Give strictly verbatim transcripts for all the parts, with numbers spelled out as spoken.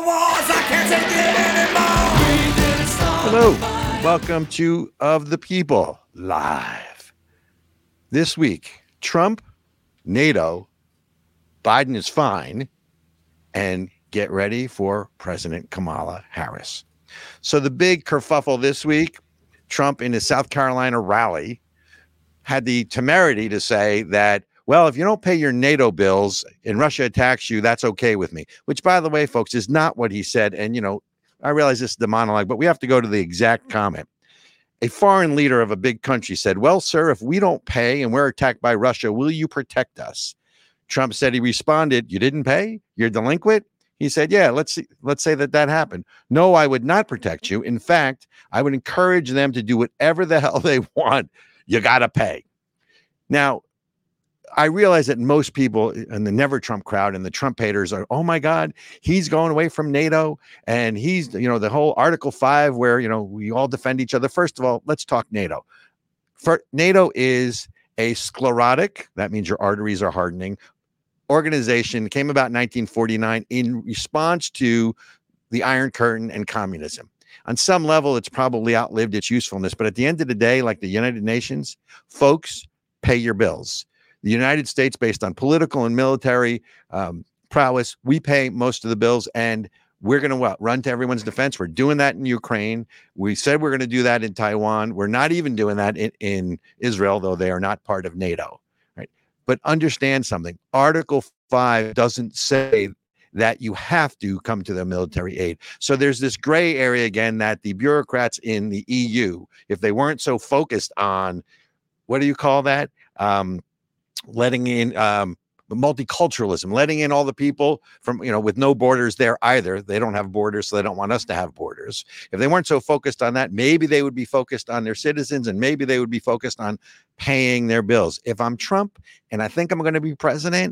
walls, I can't take it anymore. Hello, welcome to Of the People Live. This week, Trump, NATO, Biden is fine, and get ready for President Kamala Harris. So the big kerfuffle this week, Trump in his South Carolina rally had the temerity to say that, well, if you don't pay your NATO bills and Russia attacks you, that's okay with me. Which, by the way, folks, is not what he said. And, you know, I realize this is the monologue, but we have to go to the exact comment. A foreign leader of a big country said, well, sir, if we don't pay and we're attacked by Russia, will you protect us? Trump said he responded, you didn't pay? You're delinquent? He said, yeah, let's see, let's say that that happened. No, I would not protect you. In fact, I would encourage them to do whatever the hell they want. You got to pay. Now, I realize that most people in the Never Trump crowd and the Trump haters are, oh my God, he's going away from NATO. And he's, you know, the whole Article five where, you know, we all defend each other. First of all, let's talk NATO. For NATO is a sclerotic, that means your arteries are hardening, organization, came about in nineteen forty-nine in response to the Iron Curtain and communism. On some level, it's probably outlived its usefulness. But at the end of the day, like the United Nations, folks, pay your bills. The United States, based on political and military um, prowess, we pay most of the bills, and we're going to what? Run to everyone's defense. We're doing that in Ukraine. We said we're going to do that in Taiwan. We're not even doing that in, in Israel, though they are not part of NATO. Right? But understand something. Article five doesn't say that you have to come to the military aid. So there's this gray area again that the bureaucrats in the E U, if they weren't so focused on, what do you call that? Um, letting in um, multiculturalism, letting in all the people from, you know, with no borders there either. They don't have borders, so they don't want us to have borders. If they weren't so focused on that, maybe they would be focused on their citizens, and maybe they would be focused on paying their bills. If I'm Trump and I think I'm going to be president,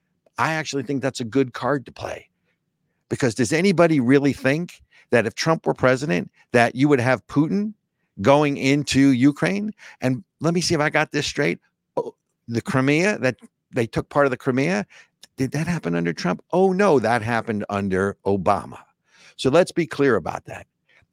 I actually think that's a good card to play. Because does anybody really think that if Trump were president, that you would have Putin going into Ukraine? And let me see if I got this straight. The Crimea, that they took part of the Crimea, did that happen under Trump? Oh, no, that happened under Obama. So let's be clear about that.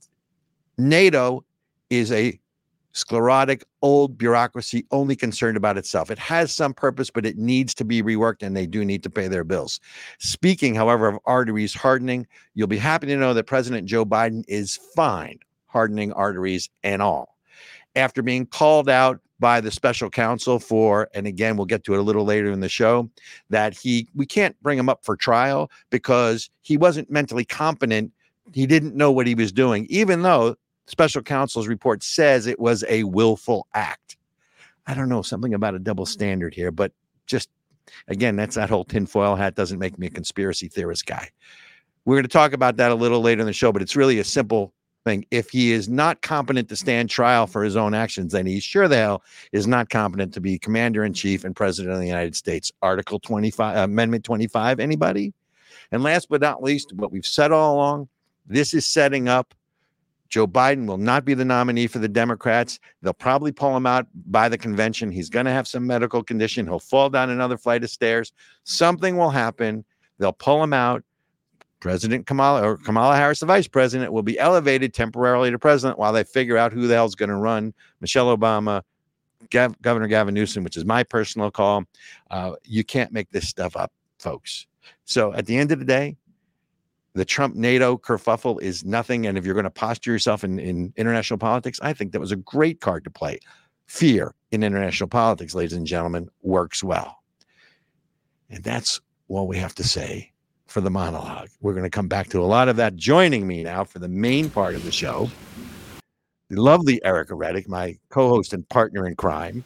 NATO is a sclerotic, old bureaucracy only concerned about itself. It has some purpose, but it needs to be reworked, and they do need to pay their bills. Speaking, however, of arteries hardening, you'll be happy to know that President Joe Biden is fine hardening arteries and all. After being called out by the special counsel for, and again, we'll get to it a little later in the show, that he, we can't bring him up for trial because he wasn't mentally competent. He didn't know what he was doing, even though special counsel's report says it was a willful act. I don't know, something about a double standard here, but just, again, that's that whole tinfoil hat doesn't make me a conspiracy theorist guy. We're going to talk about that a little later in the show, but it's really a simple thing. If he is not competent to stand trial for his own actions, then he sure the hell is not competent to be commander-in-chief and president of the United States. Article twenty-five, Amendment twenty-five, anybody? And last but not least, what we've said all along, this is setting up Joe Biden will not be the nominee for the Democrats. They'll probably pull him out by the convention. He's going to have some medical condition. He'll fall down another flight of stairs. Something will happen. They'll pull him out. President Kamala or Kamala Harris, the vice president, will be elevated temporarily to president while they figure out who the hell's going to run. Michelle Obama, Gav- Governor Gavin Newsom, which is my personal call. Uh, you can't make this stuff up, folks. So at the end of the day, the Trump NATO kerfuffle is nothing. And if you're going to posture yourself in, in international politics, I think that was a great card to play. Fear in international politics, ladies and gentlemen, works well. And that's all we have to say for the monologue. We're going to come back to a lot of that. Joining me now for the main part of the show, the lovely Erica Reddick, my co-host and partner in crime.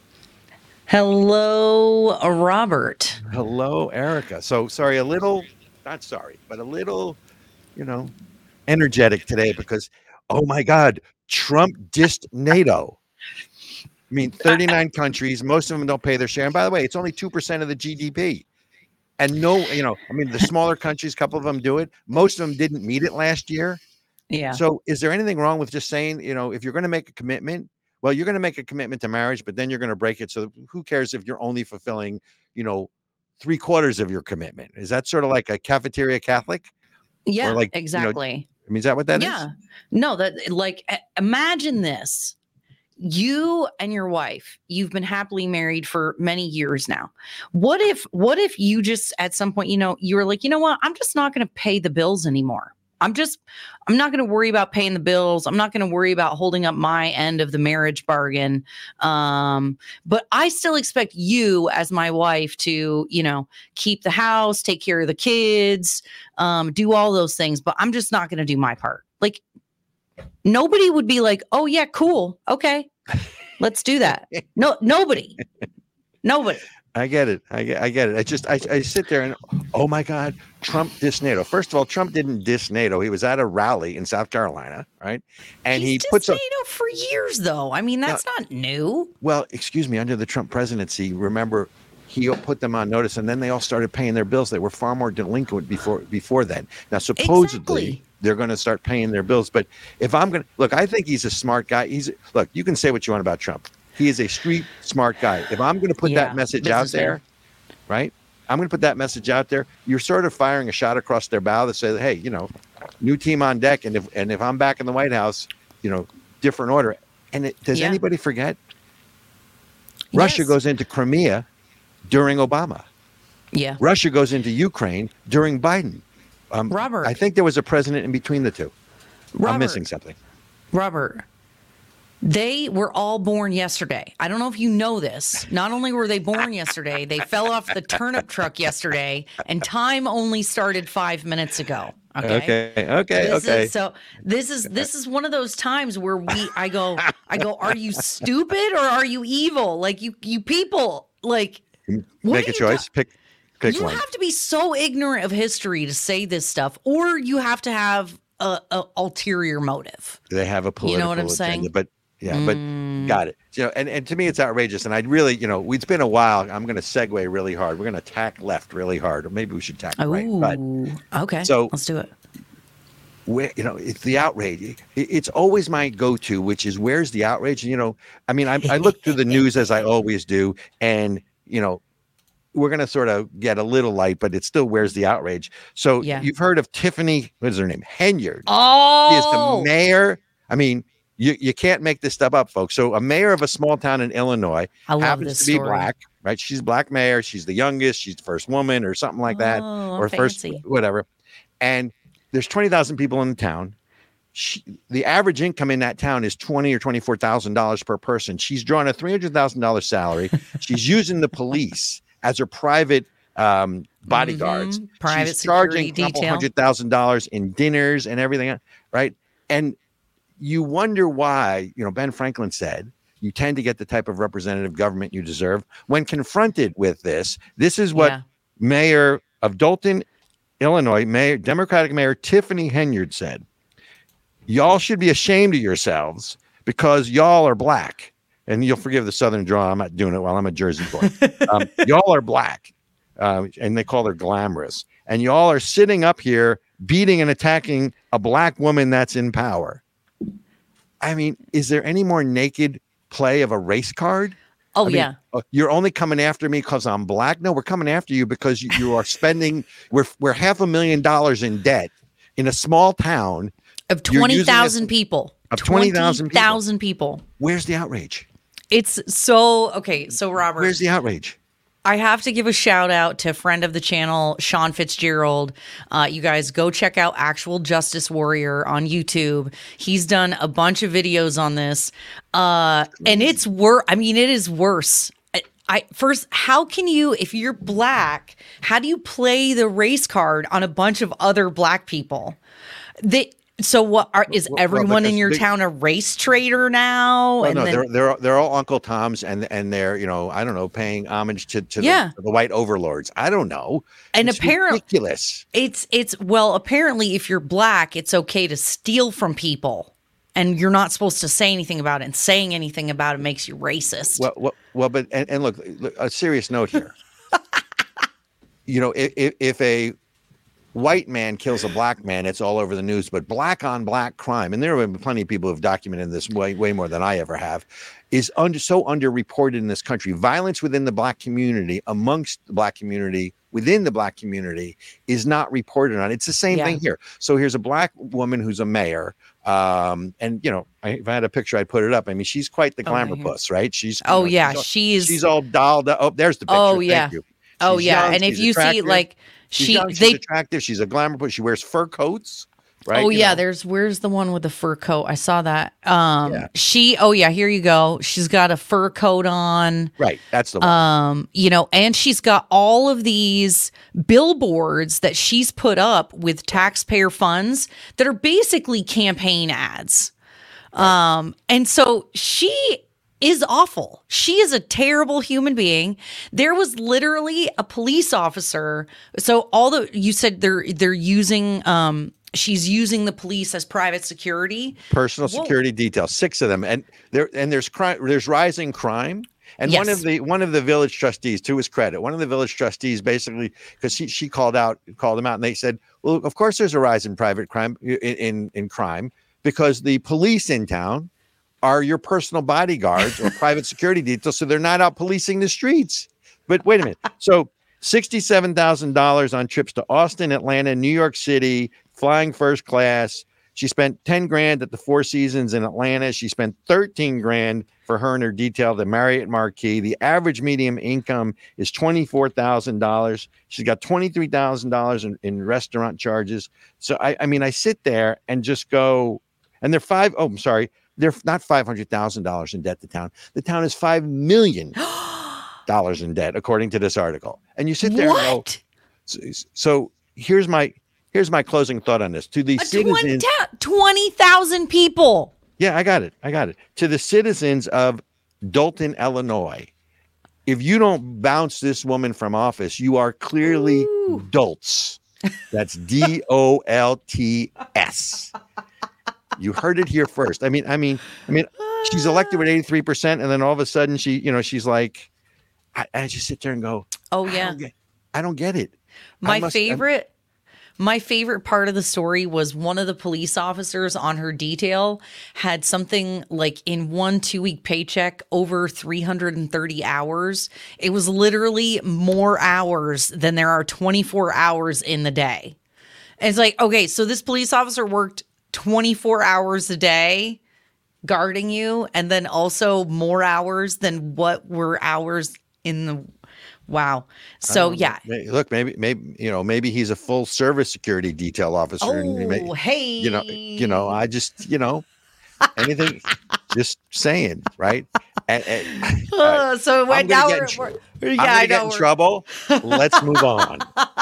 Hello, Robert. Hello, Erica. So sorry, a little, not sorry, but a little, you know, energetic today because, oh my God, Trump dissed NATO. I mean, thirty-nine countries, most of them don't pay their share. And by the way, it's only two percent of the G D P. And no, you know, I mean, the smaller countries, a couple of them do it. Most of them didn't meet it last year. Yeah. So is there anything wrong with just saying, you know, if you're going to make a commitment, well, you're going to make a commitment to marriage, but then you're going to break it. So who cares if you're only fulfilling, you know, three quarters of your commitment? Is that sort of like a cafeteria Catholic? Yeah, Or like, you know, exactly. I mean, is that what that is? Yeah. No, that like i- imagine this. You and your wife, you've been happily married for many years now. What if what if you just at some point, you know, you were like, you know what? I'm just not going to pay the bills anymore. I'm just I'm not going to worry about paying the bills. I'm not going to worry about holding up my end of the marriage bargain. Um, but I still expect you as my wife to, you know, keep the house, take care of the kids, um, do all those things, but I'm just not going to do my part. Like nobody would be like, oh yeah, cool. Okay. Let's do that. No, nobody, nobody. I get it. I get, I get it. I just, I, I sit there and, oh my God, Trump dissed NATO. First of all, Trump didn't diss NATO. He was at a rally in South Carolina, right? And He's he just puts up, NATO for years though. I mean, that's not new. well, excuse me, under the Trump presidency, remember, he put them on notice and then they all started paying their bills. They were far more delinquent before, before then. Now, supposedly Exactly. they're going to start paying their bills. But if I'm going to, look, I think he's a smart guy. He's, look, you can say what you want about Trump. He is a street smart guy. If I'm going to put Yeah, that message out businessman. there, right? I'm going to put that message out there. You're sort of firing a shot across their bow that says, hey, you know, new team on deck. And if, and if I'm back in the White House, you know, different order. And it, does Yeah. anybody forget? Russia Yes. goes into Crimea during Obama. Yeah. Russia goes into Ukraine during Biden. Um, Robert. I think there was a president in between the two. Robert, I'm missing something. Robert, they were all born yesterday. I don't know if you know this. Not only were they born yesterday, they fell off the turnip truck yesterday, and time only started five minutes ago. Okay. Okay. Okay. This okay. Is, so this is this is one of those times where we I go I go, are you stupid or are you evil? Like you you people like what Make are a you choice. ta- pick pick you one. have to be so ignorant of history to say this stuff, or you have to have a, a ulterior motive. They have a political You know what I'm agenda, saying? but yeah, Mm. but got it. You know, and, and to me, it's outrageous. And I'd really, you know, it's been a while. I'm going to segue really hard. We're going to tack left really hard, or maybe we should tack right. But Ooh, okay. So- let's do it. where, you know, it's the outrage. It, it's always my go-to, which is where's the outrage? And, you know, I mean, I, I look through the news as I always do, and you know, we're going to sort of get a little light, but it's still where's the outrage. So Yeah. you've heard of Tiffany, what is her name? Henyard. Oh, She is the mayor. I mean, you, you can't make this stuff up, folks. So a mayor of a small town in Illinois I love happens this to be story. black, right? She's a black mayor. She's the youngest. She's the first woman or something like that, Oh, or first fancy. whatever. And there's twenty thousand people in the town. She, the average income in that town is twenty or twenty-four thousand dollars per person. She's drawn a three hundred thousand dollars salary. She's using the police as her private um, bodyguards. Mhm. Private She's charging security a couple detail. hundred thousand dollars in dinners and everything, right? And you wonder why, you know, Ben Franklin said, you tend to get the type of representative government you deserve. When confronted with this, this is what Yeah. Mayor of Dalton, Illinois, Mayor, Democratic Mayor Tiffany Henyard said, y'all should be ashamed of yourselves because y'all are black. And you'll forgive the Southern drawl. I'm not doing it while I'm a Jersey boy. Um, y'all are black. Uh, and they call her glamorous. And y'all are sitting up here beating and attacking a black woman that's in power. I mean, is there any more naked play of a race card? Oh I mean, yeah. uh, you're only coming after me because I'm black. No, we're coming after you because you, you are spending. We're we're half a million dollars in debt in a small town. Of You're twenty using thousand this- people. Of twenty thousand people. thousand people. Where's the outrage? It's so okay. So Robert, Where's the outrage? I have to give a shout out to friend of the channel, Sean Fitzgerald. Uh, you guys go check out Actual Justice Warrior on YouTube. He's done a bunch of videos on this, uh, and it's worse. I mean, it is worse. I, I first, how can you, if you're black, how do you play the race card on a bunch of other black people? They. So what are, is Well, well, everyone in because your they- town a race trader now? Well, and no, then, they're they're they're all Uncle Toms, and and they're you know I don't know paying homage to to, Yeah. the, to the white overlords. I don't know. And It's apparent- ridiculous. It's it's well, apparently if you're black, it's okay to steal from people and you're not supposed to say anything about it, and saying anything about it makes you racist. Well, well, well but and, and look, look, a serious note here. You know, if, if if a white man kills a black man, it's all over the news, but black on black crime, and there have been plenty of people who've documented this way, way more than I ever have, is under so underreported in this country. Violence within the black community, amongst the black community, within the black community is not reported on. It's the same Yeah. thing here. So here's a black woman who's a mayor. Um, and you know, I, if I had a picture, I'd put it up. I mean, she's quite the Oh, glamour yeah. puss, right? She's, you Oh know, yeah, she's all, she's. she's all dolled up. Oh, there's the picture. Oh, Thank yeah. you. oh She's yeah, young, and if she's you see attractive. like She's she, young, she's they. attractive. She's a glamour puss. She wears fur coats, right? Oh You yeah, know. there's where's the one with the fur coat? I saw that. Um, Yeah. she. Oh yeah, here you go. She's got a fur coat on. Right. That's the one. Um, you know, and she's got all of these billboards that she's put up with taxpayer funds that are basically campaign ads. Um, and so she is awful. She is a terrible human being. There was literally a police officer. So all the you said they're they're using um she's using the police as private security. Personal Whoa. security details, six of them, and there and there's crime. There's rising crime. And one Yes. of the one of the village trustees, to his credit, one of the village trustees basically, because she she called out called them out, and they said, well, of course there's a rise in private crime in in, in crime because the police in town are your personal bodyguards or private security details, so they're not out policing the streets. But wait a minute, so sixty-seven thousand dollars on trips to Austin, Atlanta, New York City, flying first class. She spent ten grand at the Four Seasons in Atlanta. She spent thirteen grand for her and her detail, the Marriott Marquis. The average median income is twenty-four thousand dollars. She's got twenty-three thousand dollars in, in restaurant charges. So, I, I mean, I sit there and just go, and they're five, oh, I'm sorry, they're not five hundred thousand dollars in debt to town. The town is five million dollars in debt, according to this article. And you sit there and go, What? so, so here's my, here's my closing thought on this. To the A citizens, twenty thousand people. yeah, I got it. I got it. To the citizens of Dolton, Illinois, if you don't bounce this woman from office, you are clearly Ooh. dolts. That's D O L T S. You heard it here first. I mean, I mean, I mean, she's elected with eighty-three percent, and then all of a sudden she, you know, she's like, I, I just sit there and go, Oh I yeah. don't get, I don't get it. I My must- I'm- favorite my favorite part of the story was one of the police officers on her detail had something like in one two week paycheck over three hundred thirty hours. It was literally more hours than there are twenty-four hours in the day. And it's like, okay, so this police officer worked twenty-four hours a day guarding you and then also more hours than what were hours in the wow. So Um, yeah. may- Look, maybe, maybe you know, maybe he's a full service security detail officer. and he may- Oh, hey. you know, you know, I just, you know, anything, just saying, right? And, and- all right. Uh, so I'm we're, gonna now get we're, in tr- we're- I'm yeah, gonna I get know. in we're- trouble. Let's move on.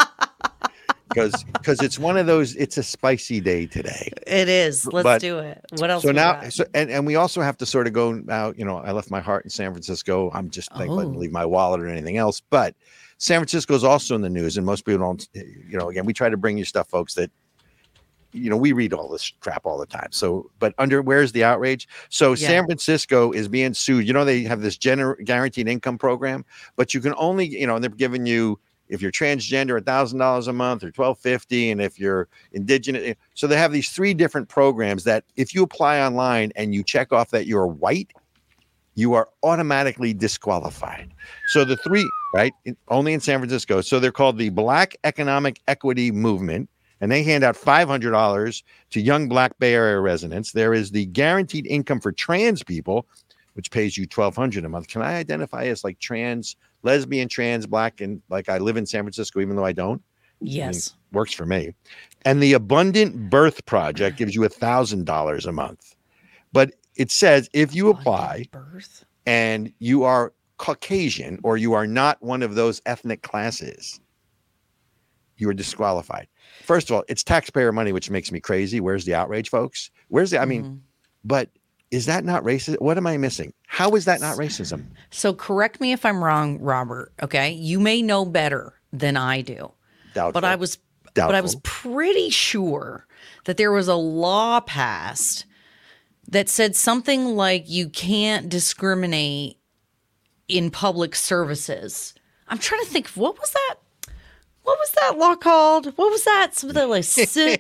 Because because it's one of those. It's a spicy day today. It is. Let's But- do it. What else? So we now, got? so and, and we also have to sort of go now. You know, I left my heart in San Francisco. I'm just like Oh. letting leave my wallet or anything else. But San Francisco is also in the news, and most people don't. You know, again, we try to bring you stuff, folks, that you know we read all this crap all the time. So, but under where's the outrage? So Yeah. San Francisco is being sued. You know, they have this gener- guaranteed income program, but you can only, you know, they're giving you. If you're transgender, a thousand dollars a month or twelve fifty, and if you're indigenous, so they have these three different programs that if you apply online and you check off that you're white, you are automatically disqualified. So the three, right, in- only in San Francisco. So they're called the Black Economic Equity Movement, and they hand out five hundred dollars to young Black Bay Area residents. There is the Guaranteed Income for Trans People, which pays you twelve hundred dollars a month. Can I identify as like trans? Lesbian, trans, Black, and like I live in San Francisco, even though I don't. yes. Works for me. And the Abundant Birth Project gives you a thousand dollars a month. But it says if you apply Birth. and you are Caucasian or you are not one of those ethnic classes, you are disqualified. First of all, it's taxpayer money, which makes me crazy. Where's the outrage, folks? Where's the, I mean, Mhm. but is that not racist? What am I missing? How is that not racism? So correct me if I'm wrong, Robert. Okay, you may know better than I do, Doubtful. but I was, Doubtful. but I was pretty sure that there was a law passed that said something like you can't discriminate in public services. I'm trying to think. What was that? what was that law called? What was that? Something like ci-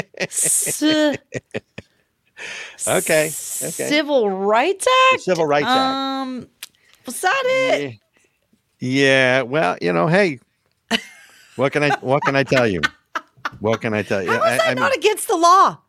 ci- Okay. Okay. Civil Rights Act. Civil Rights Act. Um, was that it? Yeah. Well, you know, hey, what can I what can I tell you? What can I tell you? How is I, that I not mean, against the law?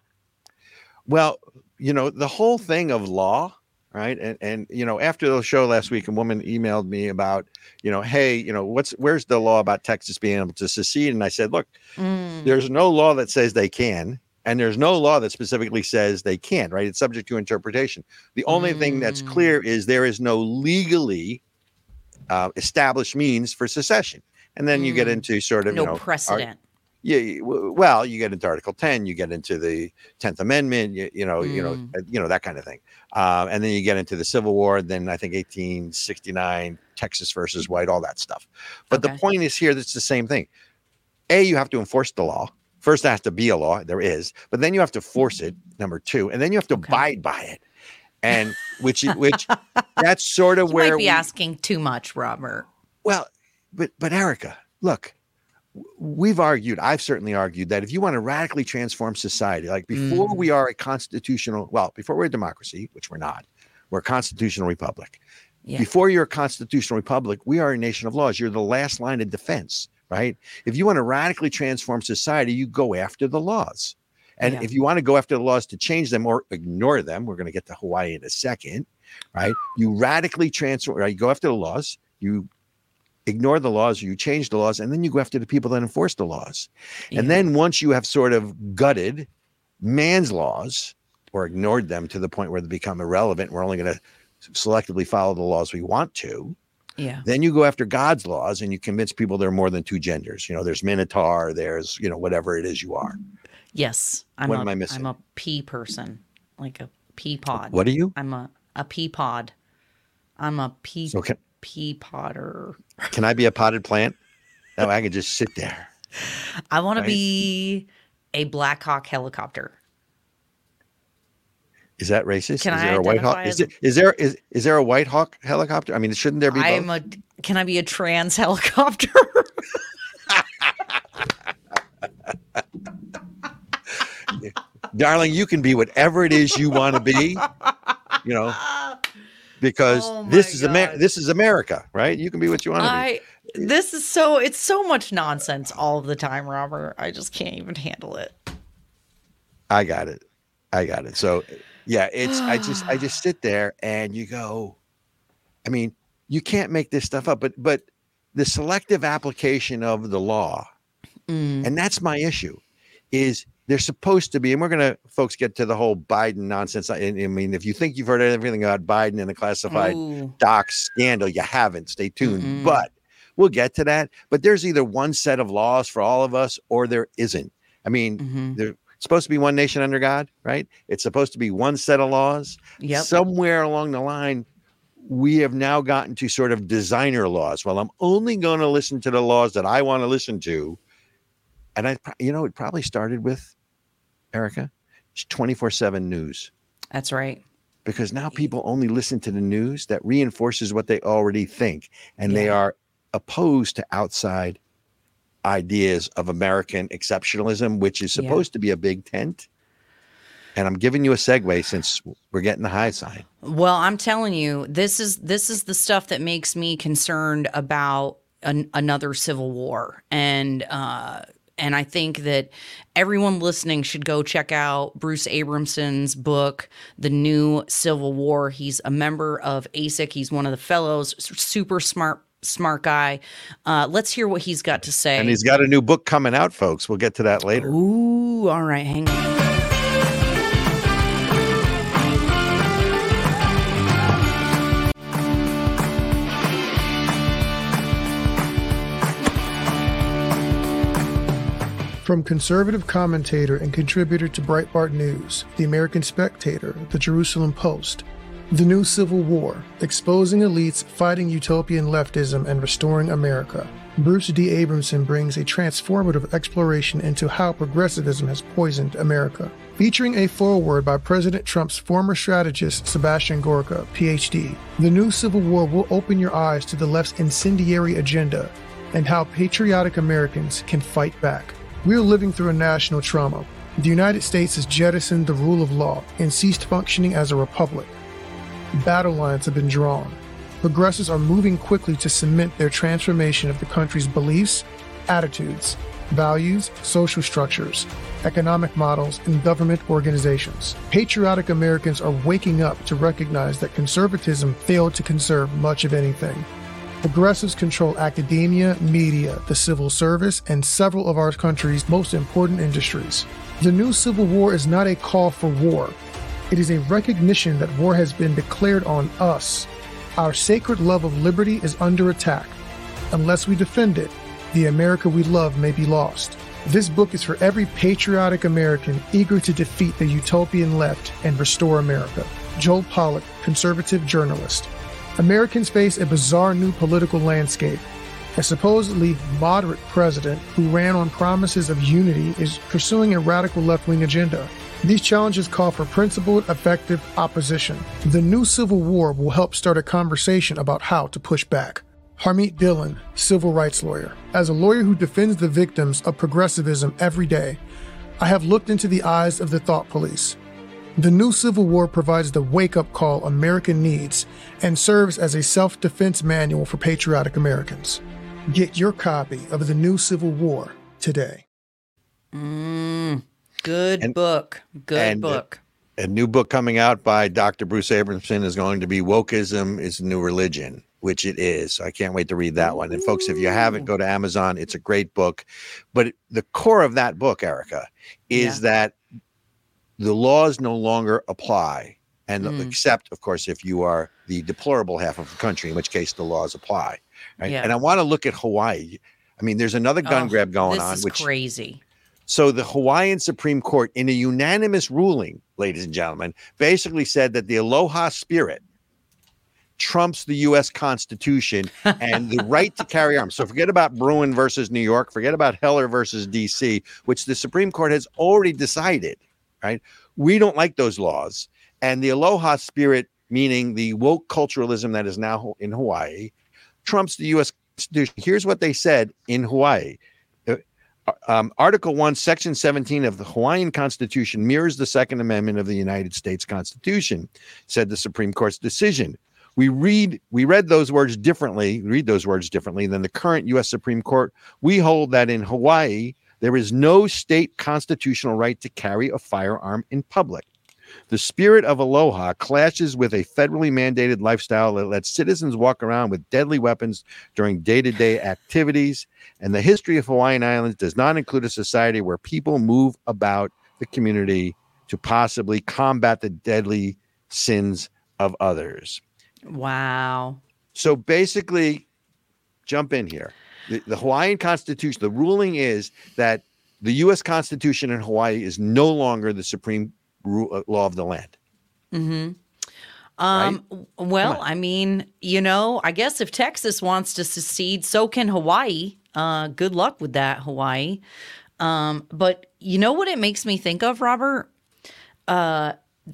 well, you know, the whole thing of law, right? And and you know, after the show last week, a woman emailed me about, you know, hey, you know, what's where's the law about Texas being able to secede? And I said, look, Mm. there's no law that says they can, and there's no law that specifically says they can't, right? It's subject to interpretation. The only thing that's Mm. clear is there is no legally uh, established means for secession. And then you get Mm. into sort of, No you know, precedent. yeah, you- w- well, you get into Article ten, you get into the tenth Amendment, you, you know, you know, Mm. uh, you know that kind of thing, uh, and then you get into the Civil War. Then I think eighteen sixty-nine, Texas versus White, all that stuff. But Okay. the point is here, that's the same thing. A, you have to enforce the law. First, there has to be a law. There is, but then you have to force it. Number two, and then you have to Okay. abide by it, and which which that's sort of You where might be we, asking too much, Robert. well, but but Erica, look. We've argued, I've certainly argued that if you want to radically transform society, like before Mm. we are a constitutional, well, before we're a democracy, which we're not, we're a constitutional republic. Yeah. Before you're a constitutional republic, we are a nation of laws. You're the last line of defense, right? If you want to radically transform society, you go after the laws. And Yeah. if you want to go after the laws to change them or ignore them, we're going to get to Hawaii in a second, right? You radically transform, right? You go after the laws, you ignore the laws, or you change the laws, and then you go after the people that enforce the laws. Yeah. And then once you have sort of gutted man's laws or ignored them to the point where they become irrelevant, we're only going to selectively follow the laws we want to, Yeah. then you go after God's laws and you convince people there are more than two genders. You know, there's Minotaur, there's, you know, whatever it is you are. Yes. I'm What a, am I missing? I'm a pea person, like a pea pod. What are you? I'm a, a pea pod. I'm a pea, So can, pea podder. can I be a potted plant? No, I can just sit there. I want Right. to be a Black Hawk helicopter. Is that racist? Can is I there a White Hawk? identify Is, as it, is there is is there a White Hawk helicopter? I mean, shouldn't there be both? I'm a. Can I be a trans helicopter? Darling, you can be whatever it is you want to be, you know, because Oh my this is Amer- God. this is America, right? You can be what you want to be. I. This is so. It's so much nonsense all the time, Robert. I just can't even handle it. I got it. I got it. So yeah, it's I just I just sit there and you go, I mean, you can't make this stuff up, but but the selective application of the law, Mm. and that's my issue, is they're supposed to be, and we're gonna folks get to the whole Biden nonsense. I, I mean, if you think you've heard everything about Biden and the classified Ooh. docs scandal, you haven't. Stay tuned. Mm-mm. But we'll get to that. But there's either one set of laws for all of us or there isn't. I mean, Mhm. there's supposed to be one nation under God, right? It's supposed to be one set of laws. Yep. Somewhere along the line, we have now gotten to sort of designer laws. Well, I'm only going to listen to the laws that I want to listen to. And I, pro- you know, it probably started with, Erica, it's twenty-four seven news. That's right. Because now people only listen to the news that reinforces what they already think. And they Yeah. are opposed to outside ideas of American exceptionalism, which is Yeah. supposed to be a big tent. And I'm giving you a segue since we're getting the high sign. Well, I'm telling you, this is this is the stuff that makes me concerned about an, another civil war, and uh, and I think that everyone listening should go check out Bruce Abramson's book, The New Civil War. He's a member of A S I C. He's one of the fellows. Super smart, smart guy. Uh, let's hear what he's got to say. And he's got a new book coming out, folks. We'll get to that later. Ooh, all right, hang on. From conservative commentator and contributor to Breitbart News, The American Spectator, The Jerusalem Post, The New Civil War, Exposing Elites Fighting Utopian Leftism and Restoring America, Bruce D. Abramson brings a transformative exploration into how progressivism has poisoned America. Featuring a foreword by President Trump's former strategist Sebastian Gorka, P H D, The New Civil War will open your eyes to the left's incendiary agenda and how patriotic Americans can fight back. We are living through a national trauma. The United States has jettisoned the rule of law and ceased functioning as a republic. Battle lines have been drawn. Progressives are moving quickly to cement their transformation of the country's beliefs, attitudes, values, social structures, economic models, and government organizations. Patriotic Americans are waking up to recognize that conservatism failed to conserve much of anything. Progressives control academia, media, the civil service, and several of our country's most important industries. The new Civil War is not a call for war. It is a recognition that war has been declared on us. Our sacred love of liberty is under attack. Unless we defend it, the America we love may be lost. This book is for every patriotic American eager to defeat the utopian left and restore America. Joel Pollack, conservative journalist. Americans face a bizarre new political landscape. A supposedly moderate president who ran on promises of unity is pursuing a radical left-wing agenda. These challenges call for principled, effective opposition. The new Civil War will help start a conversation about how to push back. Harmeet Dhillon, civil rights lawyer. As a lawyer who defends the victims of progressivism every day, I have looked into the eyes of the thought police. The new Civil War provides the wake-up call America needs and serves as a self-defense manual for patriotic Americans. Get your copy of The New Civil War today. Mm, good And- book. Good and, uh, book. A new book coming out by Doctor Bruce Abramson is going to be Wokeism is the New Religion, which it is. So I can't wait to read that one. And folks, if you haven't, go to Amazon. It's a great book. But the core of that book, Erica, is Yeah. that the laws no longer apply. And Mm. except, of course, if you are the deplorable half of the country, in which case the laws apply. Right. Yeah. And I want to look at Hawaii. I mean, there's another gun Oh, grab going this on, is which crazy. so the Hawaiian Supreme Court, in a unanimous ruling, ladies and gentlemen, basically said that the Aloha spirit trumps the U S Constitution and the right to carry arms. So forget about Bruin versus New York, forget about Heller versus D C, which the Supreme Court has already decided, right? We don't like those laws. And the Aloha spirit, meaning the woke culturalism that is now in Hawaii, trumps the U S Constitution. Here's what they said in Hawaii. Um, Article one, Section seventeen of the Hawaiian Constitution mirrors the Second Amendment of the United States Constitution, said the Supreme Court's decision. We read, we read those words differently, read those words differently than the current U S Supreme Court. We hold that in Hawaii, there is no state constitutional right to carry a firearm in public. The spirit of Aloha clashes with a federally mandated lifestyle that lets citizens walk around with deadly weapons during day-to-day activities. And the history of Hawaiian Islands does not include a society where people move about the community to possibly combat the deadly sins of others. Wow. So basically, jump in here. The, the Hawaiian Constitution, the ruling is that the U S Constitution in Hawaii is no longer the supreme rule, law of the land. Mm-hmm. Um, Right? well, I mean, you know, I guess if Texas wants to secede, so can Hawaii. Uh, good luck with that, Hawaii. Um, but you know what it makes me think of, Robert? Uh,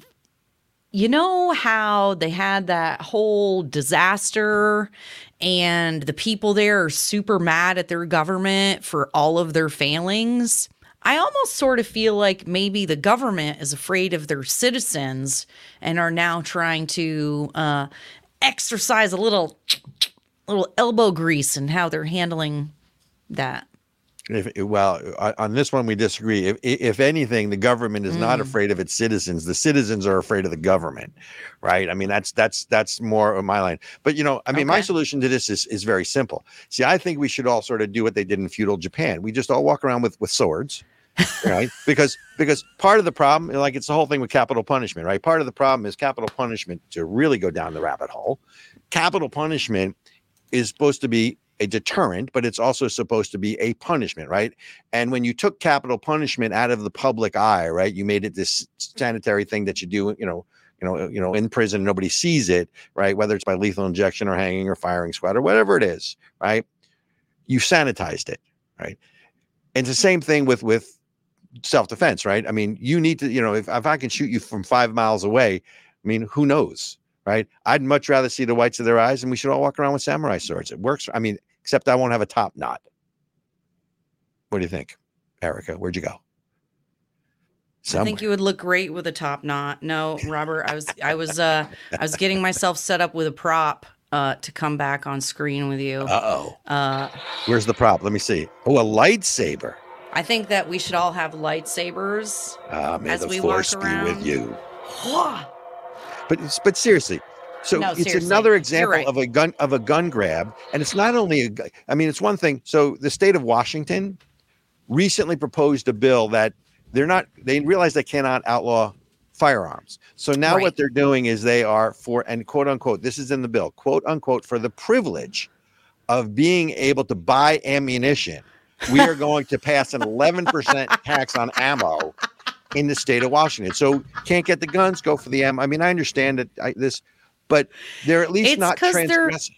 you know how they had that whole disaster and the people there are super mad at their government for all of their failings? I almost sort of feel like maybe the government is afraid of their citizens and are now trying to uh, exercise a little, little elbow grease in how they're handling that. If, well, on this one, we disagree. If, if anything, the government is mm. not afraid of its citizens. The citizens are afraid of the government, right? I mean, that's that's that's more of my line. But, you know, I mean, okay. my solution to this is, is very simple. See, I think we should all sort of do what they did in feudal Japan. We just all walk around with, with swords, right? because because part of the problem, like it's the whole thing with capital punishment, right? Part of the problem is capital punishment, to really go down the rabbit hole. Capital punishment is supposed to be a deterrent, but it's also supposed to be a punishment, right? And when you took capital punishment out of the public eye, right, you made it this sanitary thing that you do, you know, you know, you know, in prison, nobody sees it, right? Whether it's by lethal injection or hanging or firing squad or whatever it is, right? You sanitized it, right? And it's the same thing with with self-defense, right? I mean, you need to, you know, if, if I can shoot you from five miles away, I mean, who knows? Right. I'd much rather see the whites of their eyes, and we should all walk around with samurai swords. It works. I mean, except I won't have a top knot. What do you think, Erica? Where'd you go? Somewhere. I think you would look great with a top knot. No, Robert, I was I was uh I was getting myself set up with a prop uh to come back on screen with you. Uh-oh. Uh Where's the prop? Let me see. Oh, a lightsaber. I think that we should all have lightsabers uh, may as the we force walk be around. with you. But but seriously, so no, it's seriously. another example right. of a gun of a gun grab, and it's not only a. gu- I mean, it's one thing. So the state of Washington recently proposed a bill that they're not. They realize they cannot outlaw firearms. So now Right. what they're doing is they are for and quote unquote. This is in the bill, quote unquote, for the privilege of being able to buy ammunition. We are going to pass an eleven percent tax on ammo in the state of Washington. So can't get the guns, go for the ammo. I mean, I understand that I, this, but they're at least It's not 'cause they're- transgressing.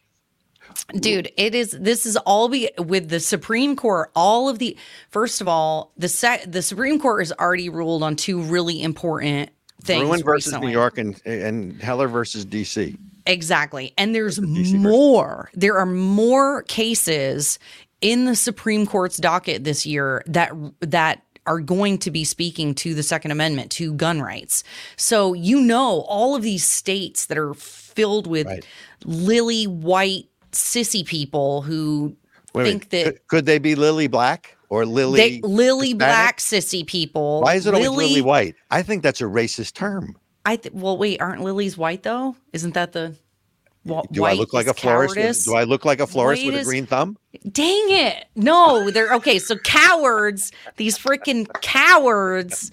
Dude, it is. This is all be with the Supreme Court. All of the first of all, the sec, the Supreme Court has already ruled on two really important things. Bruin versus recently. New York and and Heller versus D C. Exactly, and there's D C versus- more. There are more cases in the Supreme Court's docket this year that that are going to be speaking to the Second Amendment, to gun rights. So you know, all of these states that are filled with Right. lily white sissy people who Wait a think minute. that could, could they be Lily Black or Lily they lily Hispanic? black sissy people. Why is it always Lily, Lily White? I think that's a racist term. I th- well, wait, aren't lilies white though? Isn't that the wh- Do white I look like is a florist? With, cowardice? do I look like a florist White with a is- green thumb? Dang it. No, they're okay. So cowards, these freaking cowards.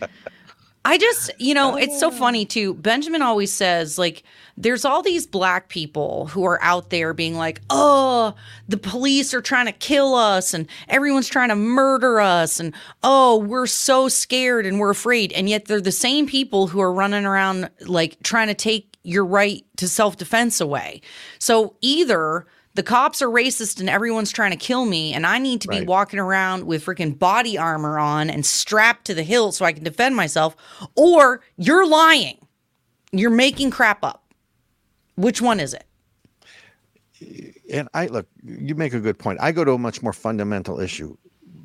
I just, you know, it's so funny too. Benjamin always says, like, there's all these black people who are out there being like, oh, the police are trying to kill us and everyone's trying to murder us. And oh, we're so scared and we're afraid. And yet they're the same people who are running around like trying to take your right to self-defense away. So either the cops are racist and everyone's trying to kill me, and I need to be Right. walking around with freaking body armor on and strapped to the hilt so I can defend myself, or you're lying. You're making crap up. Which one is it? And I look, you make a good point. I go to a much more fundamental issue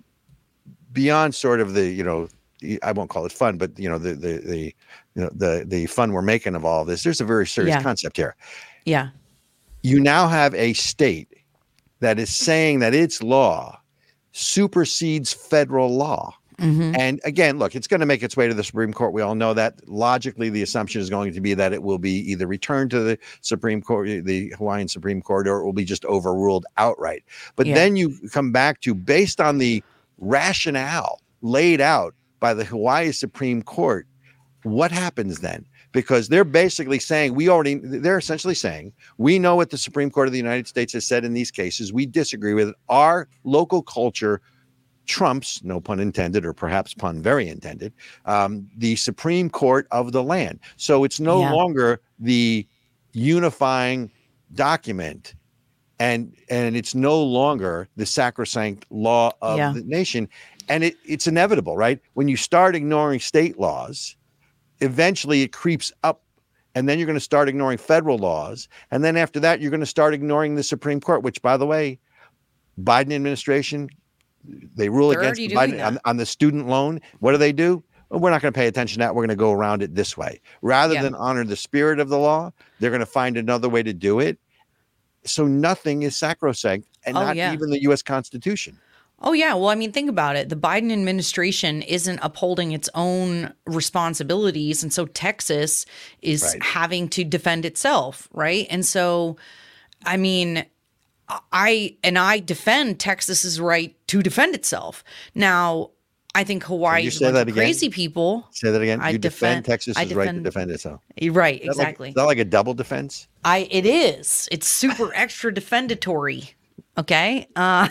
beyond sort of the, you know, I won't call it fun, but you know, the the the you know the the fun we're making of all of this. There's a very serious Yeah. concept here. Yeah. You now have a state that is saying that its law supersedes federal law. Mm-hmm. And again, look, it's going to make its way to the Supreme Court. We all know that. Logically, the assumption is going to be that it will be either returned to the Supreme Court, the Hawaiian Supreme Court, or it will be just overruled outright. But Yeah. then you come back to, based on the rationale laid out by the Hawaii Supreme Court, what happens then? Because they're basically saying, we already, they're essentially saying, we know what the Supreme Court of the United States has said in these cases. We disagree with it. Our local culture trumps, no pun intended, or perhaps pun very intended, um, the Supreme Court of the land. So it's no Yeah. longer the unifying document, and and it's no longer the sacrosanct law of Yeah. the nation. And it, it's inevitable, right? When you start ignoring state laws, eventually it creeps up, and then you're going to start ignoring federal laws. And then after that, you're going to start ignoring the Supreme Court, which, by the way, Biden administration, they rule They're against already doing Biden on, that. on the student loan. What do they do? Well, we're not going to pay attention to that. We're going to go around it this way. Rather Yeah. than honor the spirit of the law, they're going to find another way to do it. So nothing is sacrosanct, and Oh, not yeah. even the U S Constitution. Oh, yeah. Well, I mean, think about it. The Biden administration isn't upholding its own responsibilities. And so Texas is Right. having to defend itself. Right. And so, I mean, I and I defend Texas's right to defend itself. Now, I think Hawaii is a say bunch that of again? crazy people. Say that again. I you defend- defend, Texas's I right to defend- defend itself. Right. Is that like- Exactly. is that like a double defense? I it is. It's super extra defendatory. Okay. Uh,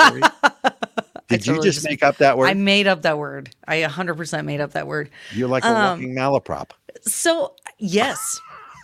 Did you totally just just- make up that word? I made up that word. I one hundred percent made up that word. You're like a um, walking malaprop. So yes,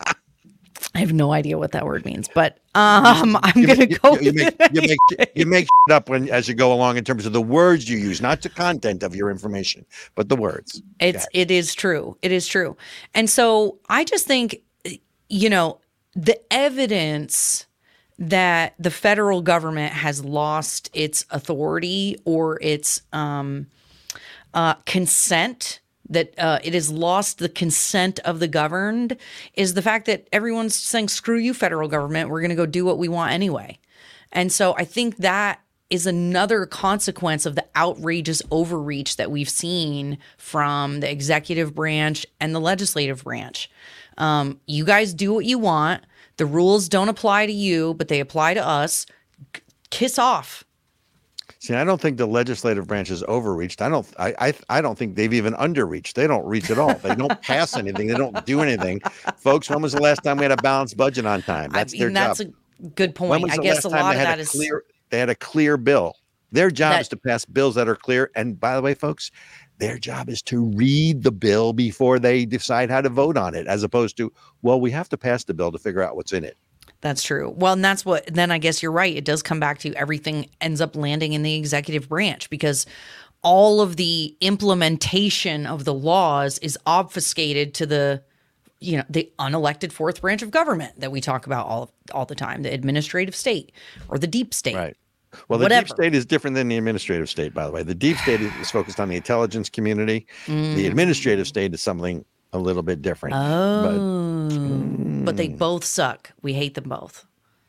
I have no idea what that word means, but um, I'm You gonna make- go. You, you with make it you make you make shit up when as you go along in terms of the words you use, not the content of your information, but the words. It's it is true. It is true. And so I just think, you know, the evidence that the federal government has lost its authority or its um, uh, consent, that uh, it has lost the consent of the governed, is the fact that everyone's saying, screw you, federal government, we're going to go do what we want anyway. And so I think that is another consequence of the outrageous overreach that we've seen from the executive branch and the legislative branch. Um, you guys do what you want. The rules don't apply to you, but they apply to us. K- kiss off. See, I don't think the legislative branch is overreached. I don't. I, I. I don't think they've even underreached. They don't reach at all. They don't pass anything. They don't do anything, folks. When was the last time we had a balanced budget on time? That's I their mean, that's job. a good point. When was I the guess last a time lot they of had that a is clear? They had a clear bill. Their job That- is to pass bills that are clear. And by the way, folks, their job is to read the bill before they decide how to vote on it, as opposed to, well, we have to pass the bill to figure out what's in it. That's true. Well, and that's what, then I guess you're right. It does come back to everything ends up landing in the executive branch, because all of the implementation of the laws is obfuscated to the, you know, the unelected fourth branch of government that we talk about all all the time, the administrative state or the deep state. Right. Well, the Whatever. deep state is different than the administrative state, by the way. The deep state is is focused on the intelligence community. Mm. The administrative state is something a little bit different. Oh, but, but they both suck. We hate them both.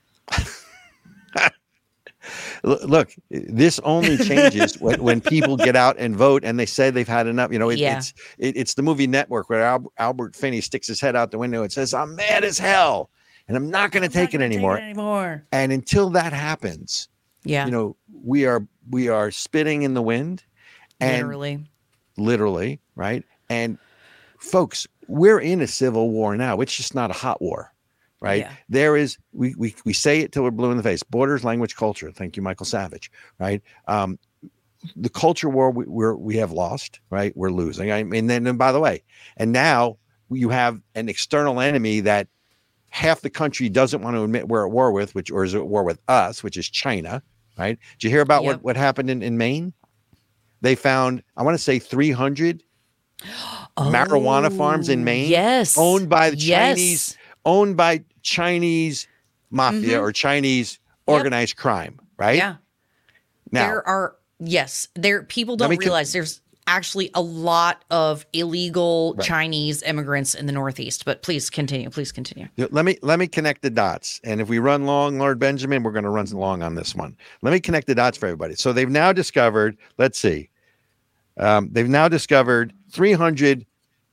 L- Look, this only changes when, when people get out and vote and they say they've had enough. You know, it, Yeah. it's it, it's the movie Network where Al- Albert Finney sticks his head out the window and says, "I'm mad as hell, and I'm not going to take it anymore." anymore. And until that happens, Yeah, you know, we are we are spitting in the wind, and literally. literally, right? And folks, we're in a civil war now. It's just not a hot war, right? Yeah. There is, we, we, we say it till we're blue in the face. Borders, language, culture. Thank you, Michael Savage, right? Um, the culture war we, we're, we have lost, right? We're losing. I mean, then, and by the way, and now you have an external enemy that half the country doesn't want to admit we're at war with, which, or is at war with us, which is China, right? Did you hear about Yep. what, what happened in, in Maine? They found, I want to say three hundred marijuana farms in Maine, Yes. owned by the Yes. Chinese, owned by Chinese mafia Mhm. or Chinese Yep. organized crime, right? Yeah. Now, There are, yes, there, people Let don't me con- realize there's actually a lot of illegal Right. Chinese immigrants in the Northeast, but please continue. Please continue. let me let me connect the dots. And if we run long, Lord Benjamin, we're going to run long on this one. Let me connect the dots for everybody. So they've now discovered, let's see, um, they've now discovered three hundred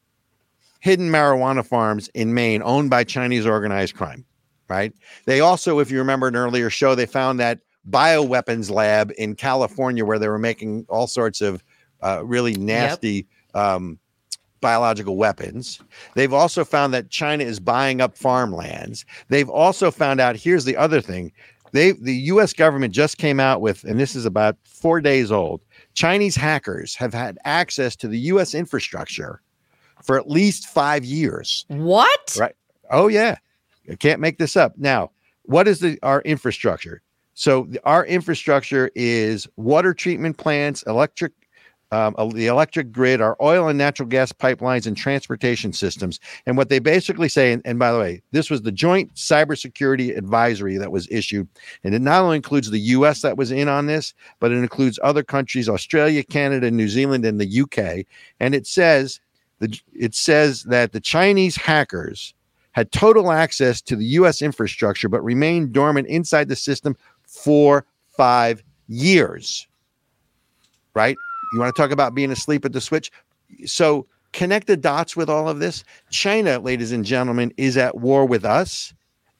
hidden marijuana farms in Maine owned by Chinese organized crime, right? They also, if you remember an earlier show, they found that bioweapons lab in California where they were making all sorts of uh, really nasty um, biological weapons. They've also found that China is buying up farmlands. They've also found out, here's the other thing. They, the U S government just came out with, and this is about four days old, Chinese hackers have had access to the U S infrastructure for at least five years. What? Right. Oh, yeah. I can't make this up. Now, what is the our infrastructure? So the, our infrastructure is water treatment plants, electric, um, uh, the electric grid, our oil and natural gas pipelines, and transportation systems. And what they basically say, and, and by the way, this was the Joint Cybersecurity Advisory that was issued, and it not only includes the U S that was in on this, but it includes other countries, Australia, Canada, New Zealand, and the U K. And it says the it says that the Chinese hackers had total access to the U S infrastructure, but remained dormant inside the system for five years. Right? You want to talk about being asleep at the switch? So connect the dots with all of this. China, ladies and gentlemen, is at war with us.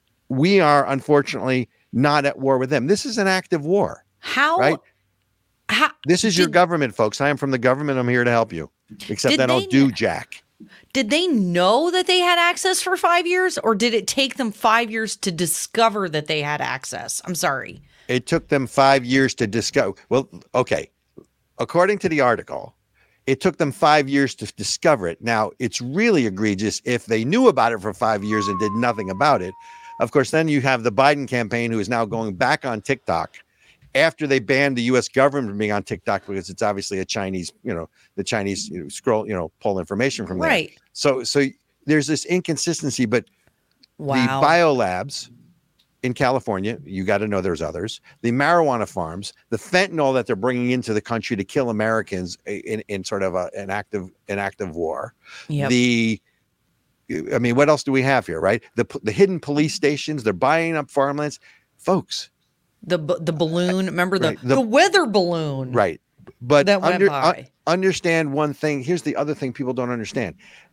We are, unfortunately, not at war with them. This is an active war, How? right? How? This is your Did- government, folks. I am from the government. I'm here to help you. Except Did I don't they- do jack. Did they know that they had access for five years, or did it take them five years to discover that they had access? I'm sorry. It took them five years to discover. Well, okay. According to the article, it took them five years to discover it. Now, it's really egregious if they knew about it for five years and did nothing about it. Of course, then you have the Biden campaign, who is now going back on TikTok after they banned the U S government from being on TikTok because it's obviously a Chinese, you know, the Chinese you know, scroll, you know, pull information from there. Right. So, so there's this inconsistency, but Wow. the biolabs in California. You got to know there's others. The marijuana farms, the fentanyl that they're bringing into the country to kill Americans in, in sort of a, an active an active war. Yep. The I mean, what else do we have here, right? The the hidden police stations, they're buying up farmlands. Folks. The the balloon, remember the, right, the, the weather balloon. Right. But that went under, by. Uh, understand one thing. Here's the other thing people don't understand.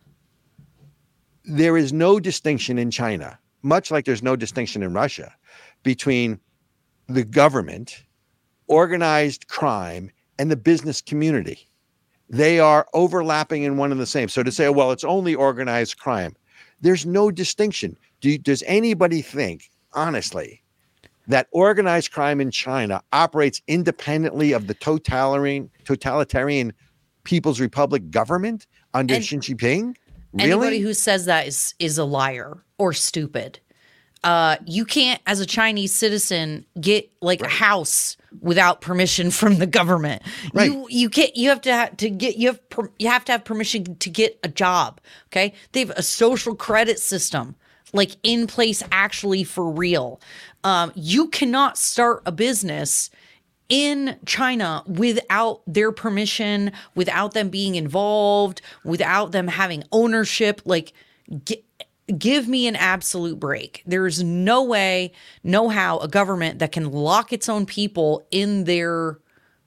There is no distinction in China, much like there's no distinction in Russia, between the government, organized crime, and the business community. They are overlapping in one and the same. So to say, well, it's only organized crime, there's no distinction. Do you, does anybody think, honestly, that organized crime in China operates independently of the totalitarian, totalitarian People's Republic government under And Xi Jinping? Really? Anybody who says that is is a liar or stupid. Uh, you can't, as a Chinese citizen, get like Right. a house without permission from the government. Right. You you can't. You have to ha- to get. You have per, you have to have permission to get a job. Okay. They have a social credit system like in place actually for real. Um, you cannot start a business in China without their permission, without them being involved, without them having ownership. Like, gi- give me an absolute break. There's no way, no how a government that can lock its own people in their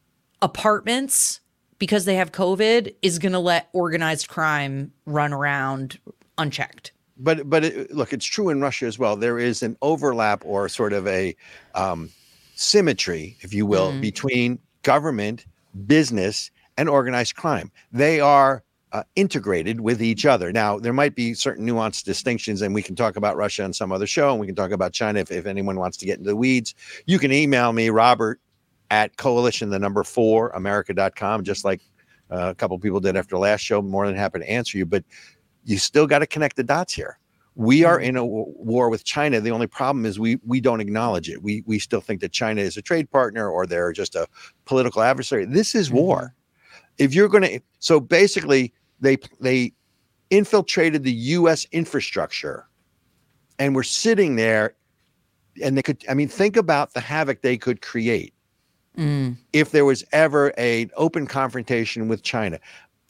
apartments because they have COVID is going to let organized crime run around unchecked. But but it, look, it's true in Russia as well. There is an overlap or sort of a um, symmetry, if you will, Mm. between government, business, and organized crime. They are uh, integrated with each other. Now, there might be certain nuanced distinctions, and we can talk about Russia on some other show, and we can talk about China if, if anyone wants to get into the weeds. You can email me, Robert, at coalition, the number four, America dot com, just like uh, a couple people did after the last show. More than happy to answer you, but you still got to connect the dots here. We are in a w- war with China. The only problem is we we don't acknowledge it. We we still think that China is a trade partner or they're just a political adversary. This is war. If you're going to, so basically they they infiltrated the U S infrastructure, and we're sitting there, and they could. I mean, think about the havoc they could create Mm. if there was ever an open confrontation with China.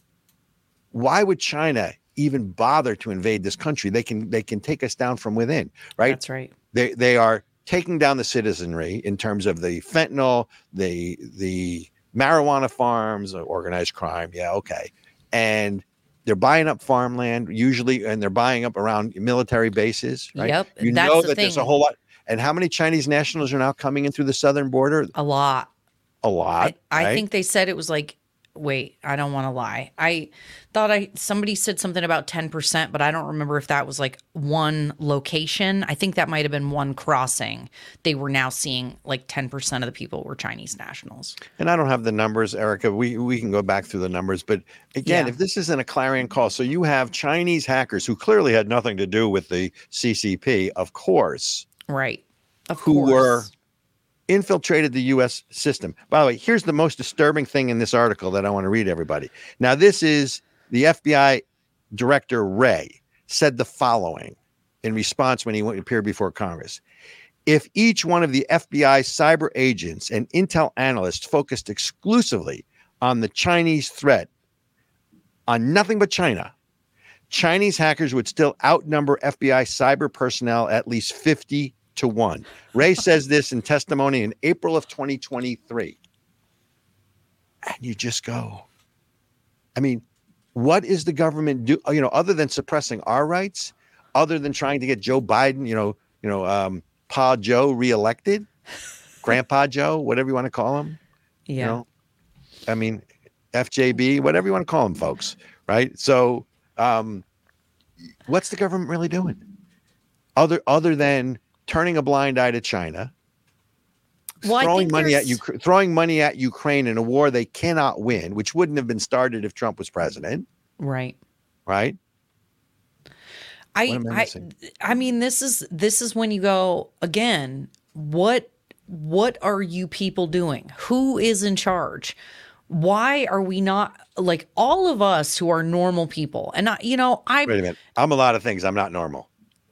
Why would China even bother to invade this country? They can they can take us down from within, right? That's right. They they are taking down the citizenry in terms of the fentanyl, the the marijuana farms, organized crime. Yeah, okay. And they're buying up farmland usually, and they're buying up around military bases, right? Yep, You that's know the that there's a thing. whole lot. And how many Chinese nationals are now coming in through the southern border? A lot. A lot. I, I right? think they said it was like, wait, I don't want to lie. I thought I somebody said something about ten percent, but I don't remember if that was like one location. I think that might have been one crossing. They were now seeing like ten percent of the people were Chinese nationals. And I don't have the numbers, Erica. We we can go back through the numbers. But again, Yeah. if this isn't a clarion call, so you have Chinese hackers who clearly had nothing to do with the C C P, of course, Right. Of who course. were infiltrated the U S system. By the way, here's the most disturbing thing in this article that I want to read everybody. Now, this is the F B I Director Wray said the following in response when he went, appeared before Congress. If each one of the F B I cyber agents and intel analysts focused exclusively on the Chinese threat, on nothing but China, Chinese hackers would still outnumber F B I cyber personnel at least fifty to one. Ray says this in testimony in April of twenty twenty-three. And you just go, I mean, what is the government do, you know, other than suppressing our rights, other than trying to get Joe Biden, you know, you know, um, Pa Joe reelected, Grandpa Joe, whatever you want to call him. Yeah. You know, I mean, F J B, whatever you want to call them, folks, right? So, um, what's the government really doing, other other than turning a blind eye to China, Well, I throwing think money at there's- Ukraine, throwing money at Ukraine in a war they cannot win, which wouldn't have been started if Trump was president, Right. right? I, What am I I missing? I mean this is this is when you go again, what what are you people doing? Who is in charge? Why are we not like all of us who are normal people? And I, you know, I Wait a minute, I'm a lot of things. I'm not normal.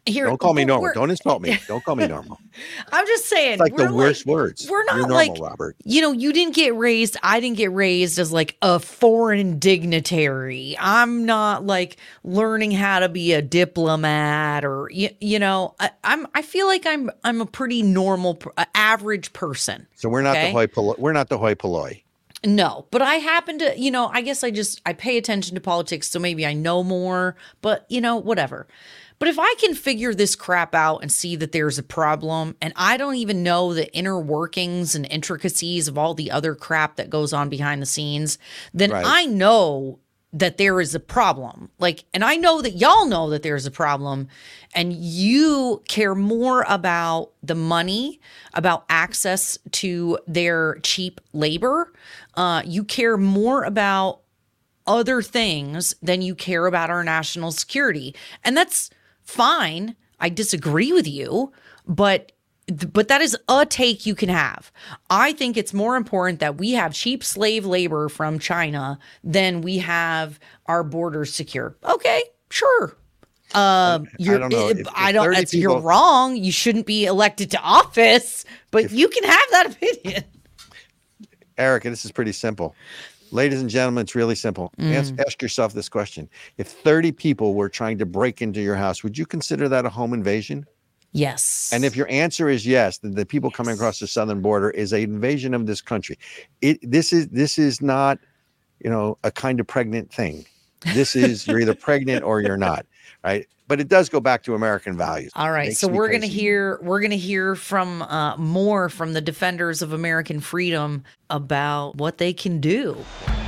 Here, Don't call me but normal. we're- Don't insult me. Don't call me normal. I'm just saying. It's like the we're worst words. We're not You're normal, like Robert. You know, you didn't get raised. I didn't get raised as like a foreign dignitary. I'm not like learning how to be a diplomat or you, you know. I, I'm. I feel like I'm. I'm a pretty normal, per- uh, average person. So we're not okay? the hoi polloi. We're not the hoi polloi. No, but I happen to, you know, I guess I just I pay attention to politics, so maybe I know more, but you know, whatever. But if I can figure this crap out and see that there's a problem and I don't even know the inner workings and intricacies of all the other crap that goes on behind the scenes, then Right. I know that there is a problem. Like, and I know that y'all know that there's a problem and you care more about the money, about access to their cheap labor. Uh, you care more about other things than you care about our national security. And that's fine. I disagree with you, but but that is a take you can have. I think it's more important that we have cheap slave labor from China than we have our borders secure. Okay, sure. Um, you're, I don't know. if- If- I if don't. thirty It's, you're people- wrong. You shouldn't be elected to office, but If- you can have that opinion. Erica, this is pretty simple. Ladies and gentlemen, it's really simple. Ask, Mm. ask yourself this question. If thirty people were trying to break into your house, would you consider that a home invasion? Yes. And if your answer is yes, then the people coming across the southern border is an invasion of this country. It this is this is not, you know, a kind of pregnant thing. This is you're either pregnant or you're not, right? But it does go back to American values. All right, Makes so me we're gonna crazy. hear we're gonna hear from uh, more from the defenders of American freedom about what they can do.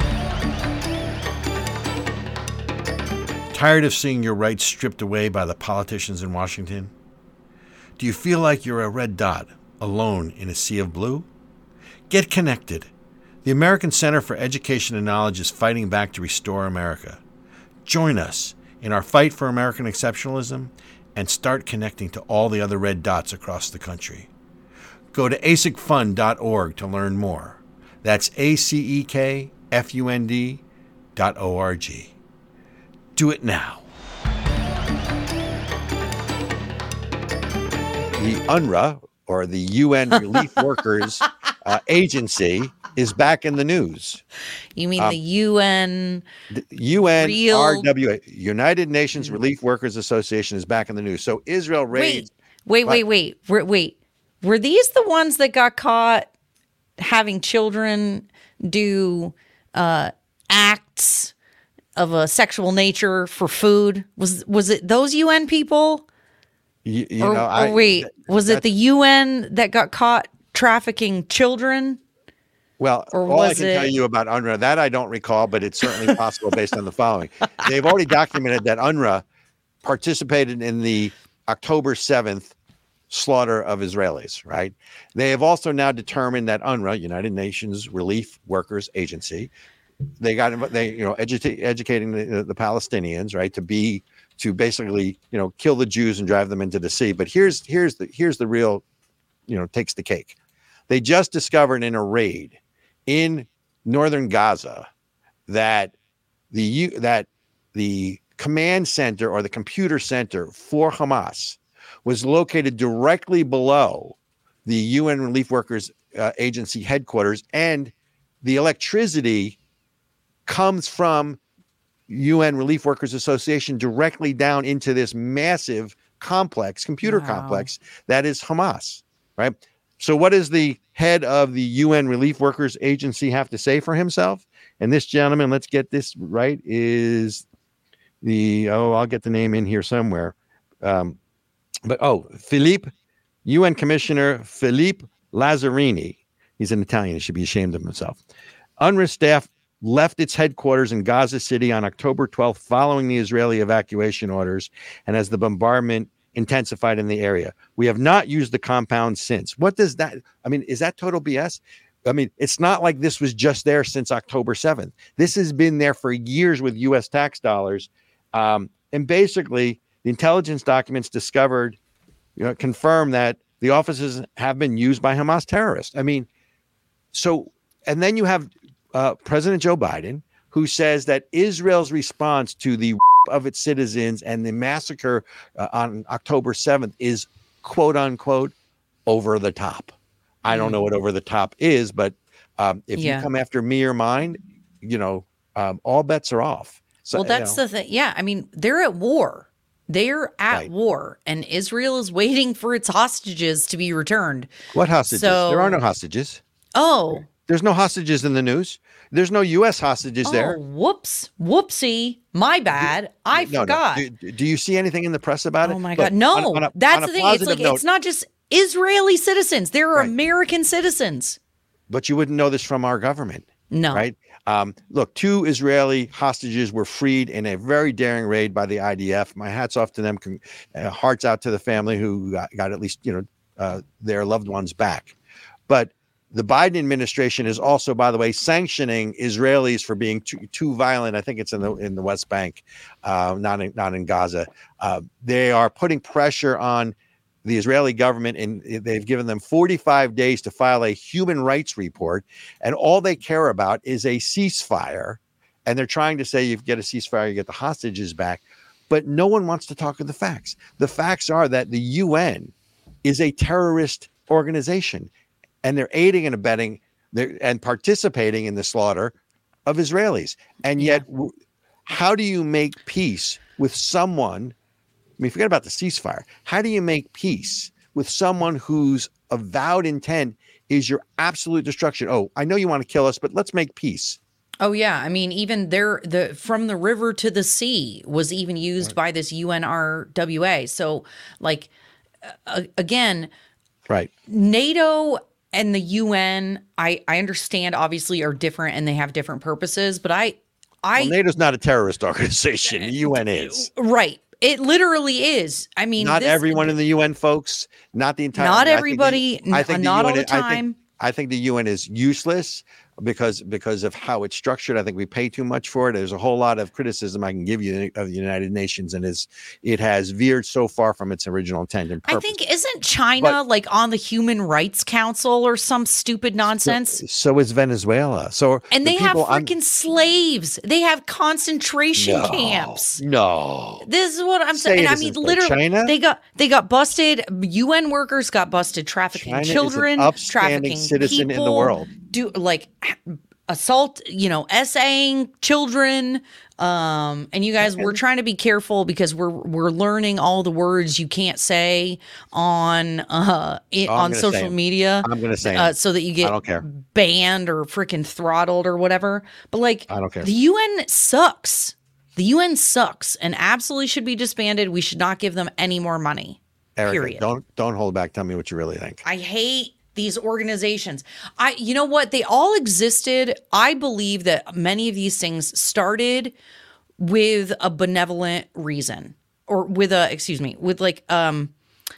Tired of seeing your rights stripped away by the politicians in Washington? Do you feel like you're a red dot, alone in a sea of blue? Get connected. The American Center for Education and Knowledge is fighting back to restore America. Join us in our fight for American exceptionalism and start connecting to all the other red dots across the country. Go to A S I C fund dot org to learn more. That's A C E K F U N D dot O R G. Do it now. The U N R W A, or the U N Relief Workers uh, Agency, is back in the news. You mean Um, the U N? The U N R W A, Real- United Nations Relief Workers Association, is back in the news. So Israel raised. Wait, wait, What? wait, wait, wait, wait. Were these the ones that got caught having children do uh, acts of a sexual nature for food? Was was it those U N people? You, you or, know, or I, wait, was it that's- the U N that got caught trafficking children? Well, or all I was can tell it- you about U N R W A, that I don't recall, but it's certainly possible based on the following. They've already documented that U N R W A participated in the October seventh slaughter of Israelis, right? They have also now determined that U N R W A, United Nations Relief Workers Agency, they got, they, you know, educate, educating the, the Palestinians, right, to be, to basically, you know, kill the Jews and drive them into the sea. But here's, here's the, here's the real, you know, takes the cake. They just discovered in a raid in northern Gaza that the U- that the command center or the computer center for Hamas was located directly below the U N Relief Workers uh, Agency headquarters, and the electricity comes from U N Relief Workers Association directly down into this massive complex, computer Wow. complex that is Hamas, right? So what does the head of the U N Relief Workers Agency have to say for himself? And this gentleman, let's get this right, is the, oh, I'll get the name in here somewhere. Um, but, oh, Philippe, U N Commissioner Philippe Lazzarini. He's an Italian. He should be ashamed of himself. U N R W A staff left its headquarters in Gaza City on October twelfth following the Israeli evacuation orders and as the bombardment intensified in the area. We have not used the compound since. What does that, I mean, is that total B S? I mean, it's not like this was just there since October seventh. This has been there for years with U S tax dollars. Um, and basically, the intelligence documents discovered, you know, confirm that the offices have been used by Hamas terrorists. I mean, so, and then you have uh, President Joe Biden, who says that Israel's response to the of its citizens, and the massacre uh, on October seventh is quote unquote over the top. I don't know what over the top is, but um, if Yeah. you come after me or mine, you know, um, all bets are off. So, Well, that's you know, the thing. Yeah. I mean, they're at war. They're at Right. war, and Israel is waiting for its hostages to be returned. what hostages? So- There are no hostages. Oh, There's no hostages in the news. There's no U S hostages oh, there. whoops, whoopsie, my bad. I No, no. forgot. Do, do you see anything in the press about it? Oh my Look, God. No, on a- on a- that's on a the thing. It's positive like, note, it's not just Israeli citizens. There are Right. American citizens. but you wouldn't know this from our government. No. Right? Um, look, two Israeli hostages were freed in a very daring raid by the I D F. My hat's off to them. Con- uh, hearts out to the family who got, got at least, you know, uh, their loved ones back. But the Biden administration is also, by the way, sanctioning Israelis for being too, too violent. I think it's in the in the West Bank, uh, not in, not in Gaza. Uh, they are putting pressure on the Israeli government, and they've given them forty-five days to file a human rights report, and all they care about is a ceasefire. And they're trying to say, you get a ceasefire, you get the hostages back, but no one wants to talk of the facts. The facts are that the U N is a terrorist organization, and they're aiding and abetting they're, and participating in the slaughter of Israelis. And yet, w how do you make peace with someone? I mean, forget about the ceasefire. How do you make peace with someone whose avowed intent is your absolute destruction? Oh, I know you want to kill us, but let's make peace. Oh yeah, I mean, even there, the from the river to the sea was even used by this U N R W A. So, like, uh, again, Right. NATO and the U N, I I understand obviously are different and they have different purposes, but I I Well, NATO's not a terrorist organization. The U N is. right, it literally is. I mean, Not this- everyone in the U N, folks. Not the entire. not I think the- everybody, I n- think the not all U N the I think- time. I think the U N is useless because because of how it's structured. I think we pay too much for it. There's a whole lot of criticism I can give you of the United Nations, and is it has veered so far from its original intent and I purpose. think isn't China like on the Human Rights Council or some stupid nonsense? So, so is Venezuela. So And the they have people I'm- freaking slaves. They have concentration No, camps. No. This is what I'm Say saying. it And I isn't mean, so. literally, China? they got they got busted. U N workers got busted trafficking China is an children, upstanding trafficking citizen in the people, world. Do like assault, you know, SAing children. Um, and you guys, we're trying to be careful because we're we're learning all the words you can't say on uh it, Oh, I'm on gonna say social 'em. media. I'm gonna say 'em. uh, so that you I get don't care. banned or freaking throttled or whatever. But like, I don't care. the U N sucks. The U N sucks and absolutely should be disbanded. We should not give them any more money. Erica, period. don't don't hold back. Tell me what you really think. I hate these organizations. I, you know what? They all existed. I believe that many of these things started with a benevolent reason, or with a, excuse me, with like um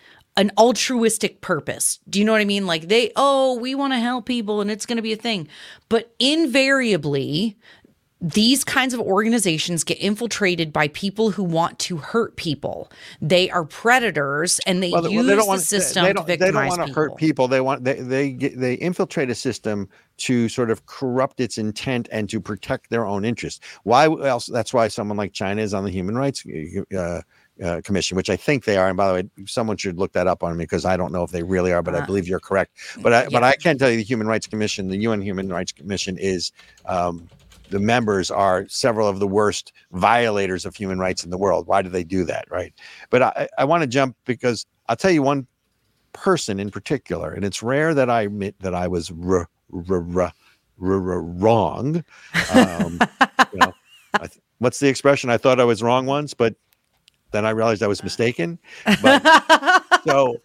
an altruistic purpose. Do you know what I mean? Like they, oh, we want to help people and it's going to be a thing. But invariably, these kinds of organizations get infiltrated by people who want to hurt people. They are predators, and they Well, use they don't the want system they to don't, they victimize don't want to people. hurt people. They want they they get, they infiltrate a system to sort of corrupt its intent and to protect their own interests. Why else? That's why someone like China is on the Human Rights uh, uh, Commission, which I think they are. And by the way, someone should look that up on me because I don't know if they really are, but I Uh, believe you're correct. But I, but yeah. I can tell you, the Human Rights Commission, the U N Human Rights Commission, is. Um, the members are several of the worst violators of human rights in the world. Why do they do that? Right. But I, I want to jump because I'll tell you one person in particular, and it's rare that I admit that I was r- r- r- r- r- wrong. Um, you know, I th- what's the expression? I thought I was wrong once, but then I realized I was mistaken. But so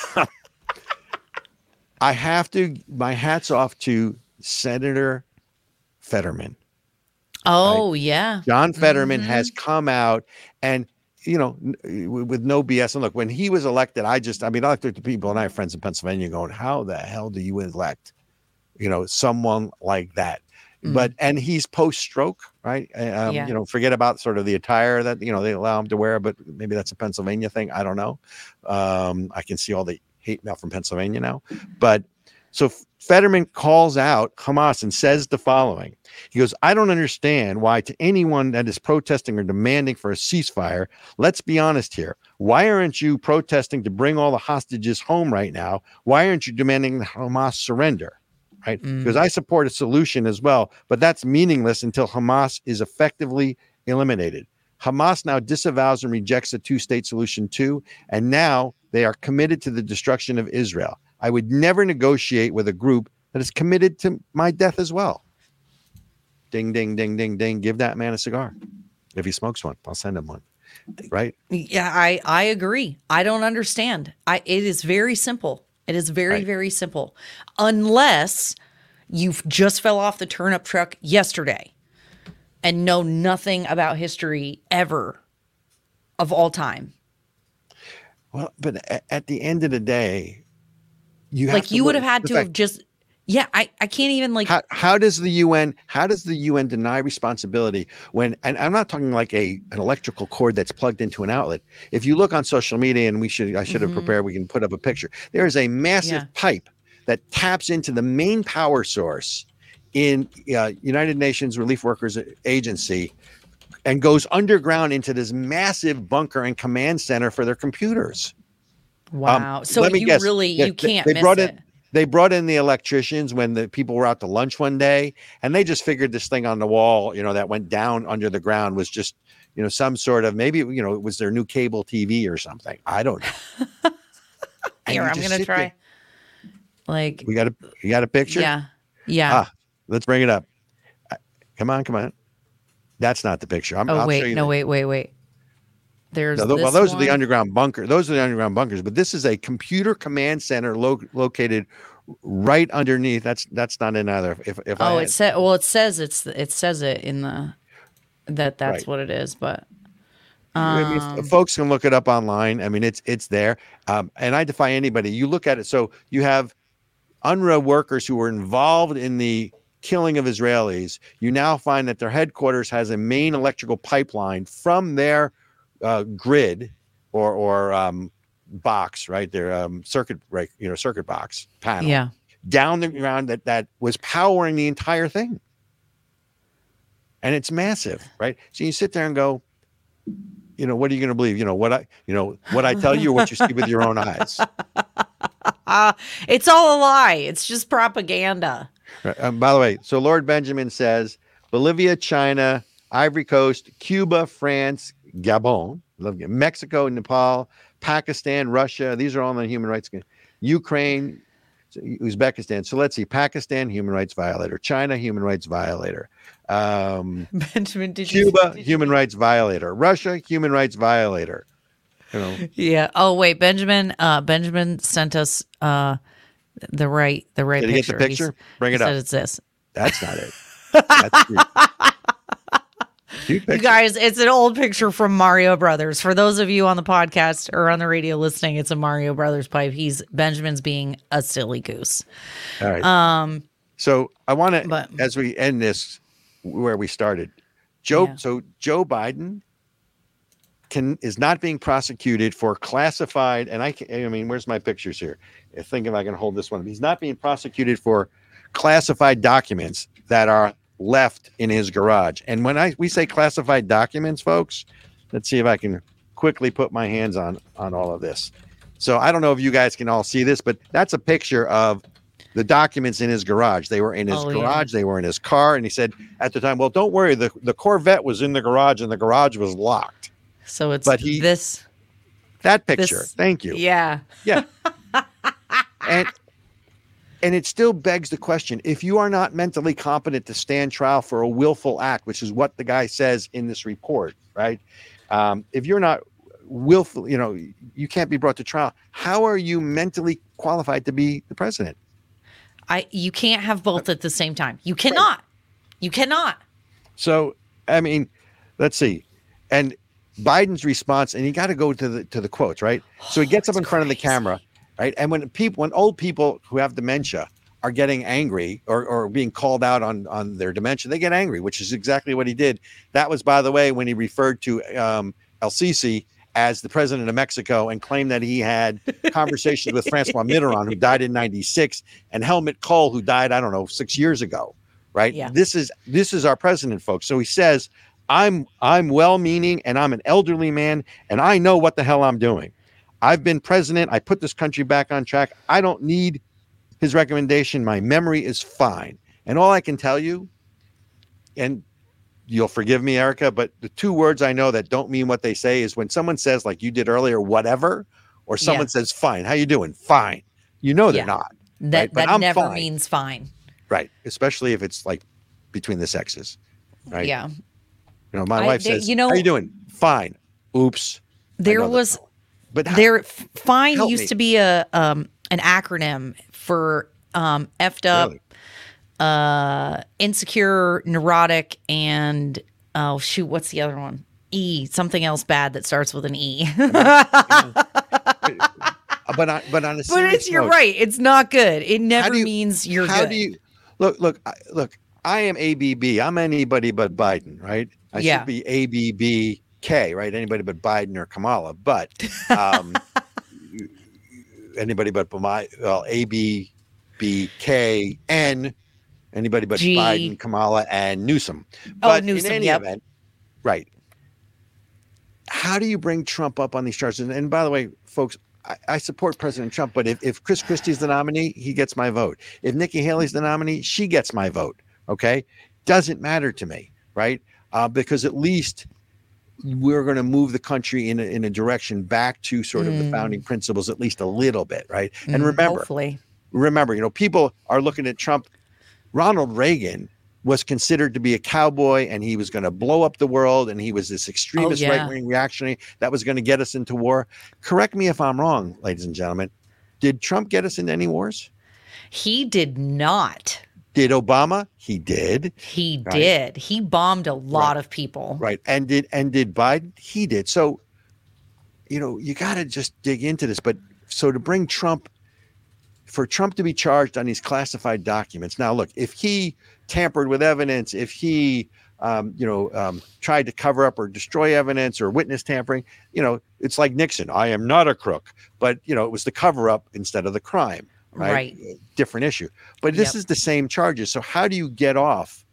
I have to, my hat's off to Senator Fetterman. Oh, yeah. John Fetterman Mhm. has come out and, you know, n- with no B S. And look, when he was elected, I just, I mean, I looked at the people and I have friends in Pennsylvania going, how the hell do you elect, you know, someone like that? Mm. But, and he's post stroke, right? Uh, Um, Yeah. You know, forget about sort of the attire that, you know, they allow him to wear, but maybe that's a Pennsylvania thing. I don't know. Um, I can see all the hate mail from Pennsylvania now. But So Fetterman calls out Hamas and says the following. He goes, I don't understand why to anyone that is protesting or demanding for a ceasefire, let's be honest here. Why aren't you protesting to bring all the hostages home right now? Why aren't you demanding the Hamas surrender? Right? Mm. Because I support a solution as well, but that's meaningless until Hamas is effectively eliminated. Hamas now disavows and rejects the two-state solution too, and now they are committed to the destruction of Israel. I would never negotiate with a group that is committed to my death as well. Ding, ding, ding, ding, ding. Give that man a cigar. If he smokes one, I'll send him one. Right? Yeah, I, I agree. I don't understand. I it is very simple. It is very, Right. very simple. Unless you just fell off the turnip truck yesterday and know nothing about history ever of all time. Well, but at, at the end of the day, you have Like to you would look- have had the to fact- have just, yeah, I, I can't even like, How, how does the U N how does the U N deny responsibility when, and I'm not talking like a an electrical cord that's plugged into an outlet. If you look on social media, and we should I should have Mhm. prepared, we can put up a picture. There is a massive Yeah. pipe that taps into the main power source in uh, United Nations Relief Workers Agency and goes underground into this massive bunker and command center for their computers. wow. so let me you guess. really, They- you can't they miss brought it. in- They brought in the electricians when the people were out to lunch one day, and they just figured this thing on the wall, you know, that went down under the ground was just, you know, some sort of, maybe, you know, it was their new cable T V or something. I don't know. And Here, you I'm just going to sit try. there. Like, We got a, you got a picture? yeah, yeah. Ah, let's bring it up. Uh, Come on, come on. That's not the picture. I'm, oh, I'll show wait, you no, the- wait, wait, wait. There's No, tho- well, this those are the one. underground bunker. Those are the underground bunkers. But this is a computer command center lo- located right underneath. That's that's not in either. If if I Oh, had- it said. Well, it says it's. It says it in the that that's Right. what it is. But I mean, um, f- folks can look it up online. I mean, it's it's there. Um, and I defy anybody. You look at it. So you have UNRWA workers who were involved in the killing of Israelis. You now find that their headquarters has a main electrical pipeline from their uh, grid or or um, box, right? Their um, circuit break, you know, circuit box panel yeah, down the ground that that was powering the entire thing. And it's massive, right? So you sit there and go, you know, what are you going to believe? You know, what I, you know, what I tell you or what you see with your own eyes. uh, it's all a lie. It's just propaganda. Right. Um, by the way, so Lord Benjamin says Bolivia, China, Ivory Coast, Cuba, France, Gabon, love it, Mexico, Nepal, Pakistan, Russia. These are all in the human rights. Ukraine, Uzbekistan. So let's see: Pakistan, human rights violator; China, human rights violator; um, Benjamin, did you? Cuba, did you- human rights violator; Russia, human rights violator. You know, Yeah. Oh wait, Benjamin. Uh, Benjamin sent us uh the right the right did you get picture. the He's- picture? Bring He it said up. it's this. That's not it. That's cute. Cute You picture. guys, it's an old picture from Mario Brothers. For those of you on the podcast or on the radio listening, it's a Mario Brothers pipe. He's Benjamin's being a silly goose. All right. Um, So I want to, But- as we end this, where we started, Joe. Yeah. So Joe Biden can is not being prosecuted for classified, and I can, I mean, where's my pictures here? I think if I can hold this one, he's not being prosecuted for classified documents that are left in his garage. And when I we say classified documents, folks, let's see if I can quickly put my hands on on all of this. So I don't know if you guys can all see this, but that's a picture of the documents in his garage. They were in his Oh, yeah. garage. They were in his car. And he said at the time, well, don't worry. The, the Corvette was in the garage and the garage was locked. so it's But he- this. That picture. This- Thank you. Yeah. Yeah. and and it still begs the question, if you are not mentally competent to stand trial for a willful act, which is what the guy says in this report, right? Um, if you're not willful, you know, you can't be brought to trial. How are you mentally qualified to be the president? I you can't have both at the same time. You cannot. You cannot. So, I mean, let's see. And Biden's response, and you got to go to the to the quotes, right? So he gets up it's in front of the crazy. camera, right? And when people, when old people who have dementia are getting angry or, or being called out on on their dementia, they get angry, which is exactly what he did. That was, by the way, when he referred to um, El Sisi as the president of Mexico and claim that he had conversations with Francois Mitterrand, who died in ninety-six, and Helmut Kohl, who died, I don't know, six years ago, right? Yeah. This is this is our president, folks. So he says, I'm I'm well-meaning and I'm an elderly man and I know what the hell I'm doing. I've been president. I put this country back on track. I don't need his recommendation. My memory is fine. And all I can tell you, and you'll forgive me, Erica, but the two words I know that don't mean what they say is when someone says, like you did earlier, whatever, or someone Yeah. says, fine, how you doing? Fine. You know they're Yeah. not. That right? But that I'm never fine. means fine. Right. Especially if it's like between the sexes. Right. Yeah. You know, my I- wife there- says, you know- how you doing? Fine. Oops. I There know that. was But how- there f- fine help used me. to be a um an acronym for um effed up, Really? uh insecure, neurotic, and oh shoot, what's the other one? E, something else bad that starts with an E. but on, but on a But serious it's you're note, right. It's not good. It never do you- means you're how good. do you look? Look, I, look. I am A B B. I'm anybody but Biden, right? I Yeah. should be A B B K, right? Anybody but Biden or Kamala. But um, anybody but my well, A B B K N. Anybody but G. Biden, Kamala, and Newsom. Oh, But Newsom, in any yep. event, right? How do you bring Trump up on these charges? And, and by the way, folks, I, I support President Trump, but if, if Chris Christie's the nominee, he gets my vote. If Nikki Haley's the nominee, she gets my vote. Okay. Doesn't matter to me. Right. Uh, because at least we're going to move the country in a, in a direction back to sort of the founding principles, at least a little bit. Right. And Mm, remember, hopefully. remember, you know, people are looking at Trump. Ronald Reagan was considered to be a cowboy and he was going to blow up the world. And he was this extremist yeah. right-wing reactionary that was going to get us into war. Correct me if I'm wrong, ladies and gentlemen. Did Trump get us into any wars? He did not. Did Obama? He did. He Right. did. He bombed a lot Right. of people. Right. And did and did Biden? He did. So, you know, you got to just dig into this. But so to bring Trump, for Trump to be charged on these classified documents. Now, look, if he tampered with evidence, if he, um, you know, um, tried to cover up or destroy evidence or witness tampering, you know, it's like Nixon. I am not a crook, but you know, it was the cover up instead of the crime. Right. Right. Different issue. But this Yep. is the same charges. So how do you get off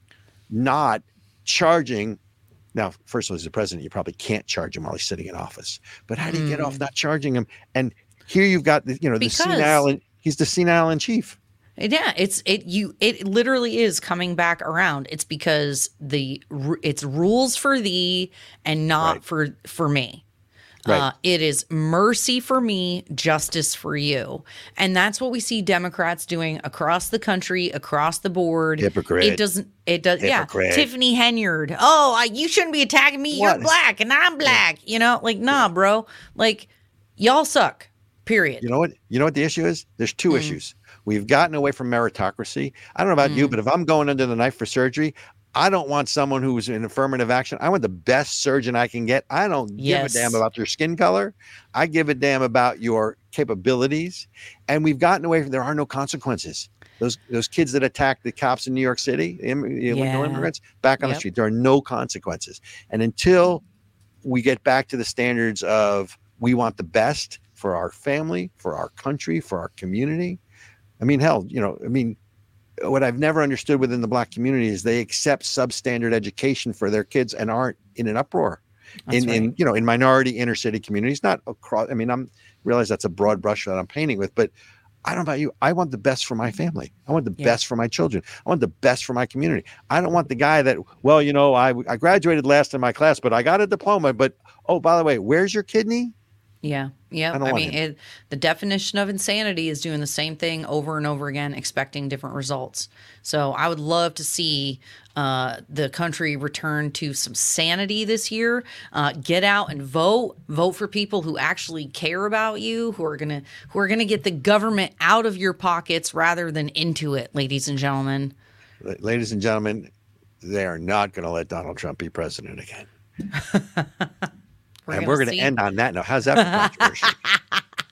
not charging? Now, first of all, as the president, you probably can't charge him while he's sitting in office. But how do you get off not charging him? And here you've got the, you know, the Because- senile, and he's the senile in chief. Yeah, it's it you it literally is coming back around. It's because the ru- it's rules for thee and not Right. for for me. Right. Uh, it is mercy for me, justice for you, and that's what we see Democrats doing across the country, across the board. Hypocrite. It doesn't. It does. Hypocrite. Yeah. Tiffany Henyard. Oh, I, you shouldn't be attacking me. What? You're black, and I'm black. You know, like nah, bro. Like y'all suck. Period. You know what? You know what the issue is? There's two issues. We've gotten away from meritocracy. I don't know about you, but if I'm going under the knife for surgery, I don't want someone who's in affirmative action. I want the best surgeon I can get. I don't Yes. give a damn about your skin color. I give a damn about your capabilities. And we've gotten away from there are no consequences. Those those kids that attacked the cops in New York City, the imm- the illegal Yeah. immigrants, back on the Yep. street. There are no consequences. And until we get back to the standards of we want the best for our family, for our country, for our community. I mean, hell, you know, I mean, what I've never understood within the black community is they accept substandard education for their kids and aren't in an uproar. That's in, in right. you know, in minority inner city communities, not across. I mean, I'm realize that's a broad brush that I'm painting with, but I don't know about you. I want the best for my family. I want the Yeah. best for my children. I want the best for my community. I don't want the guy that, well, you know, I I graduated last in my class, but I got a diploma. But oh, by the way, where's your kidney? Yeah. Yeah. I I, don't want mean, it, the definition of insanity is doing the same thing over and over again, expecting different results. So I would love to see uh, the country return to some sanity this year. Uh, get out and vote. Vote for people who actually care about you, who are gonna who are gonna get the government out of your pockets rather than into it, ladies and gentlemen. La- Ladies and gentlemen, they are not going to let Donald Trump be president again. We're and gonna we're going to see. end on that note. How's that for controversy?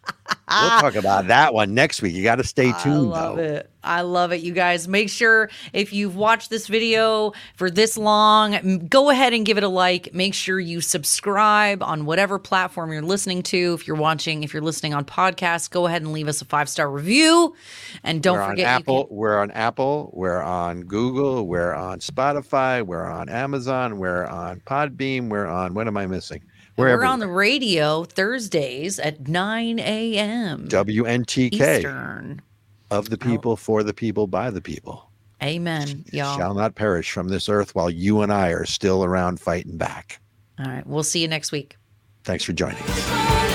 We'll talk about that one next week. You got to stay tuned, I love though. it. I love it, you guys. Make sure if you've watched this video for this long, m- go ahead and give it a like. Make sure you subscribe on whatever platform you're listening to. If you're watching, if you're listening on podcasts, go ahead and leave us a five-star review. And don't we're forget, on you Apple. can- We're on Apple. We're on Google. We're on Spotify. We're on Amazon. We're on Podbeam. We're on. What am I missing? we're everywhere. on the radio Thursdays at nine a.m. W N T K Eastern. of the people, for the people, by the people. Amen, y'all. Shall not perish from this earth while you and I are still around fighting back. All right. We'll see you next week. Thanks for joining us. Bye.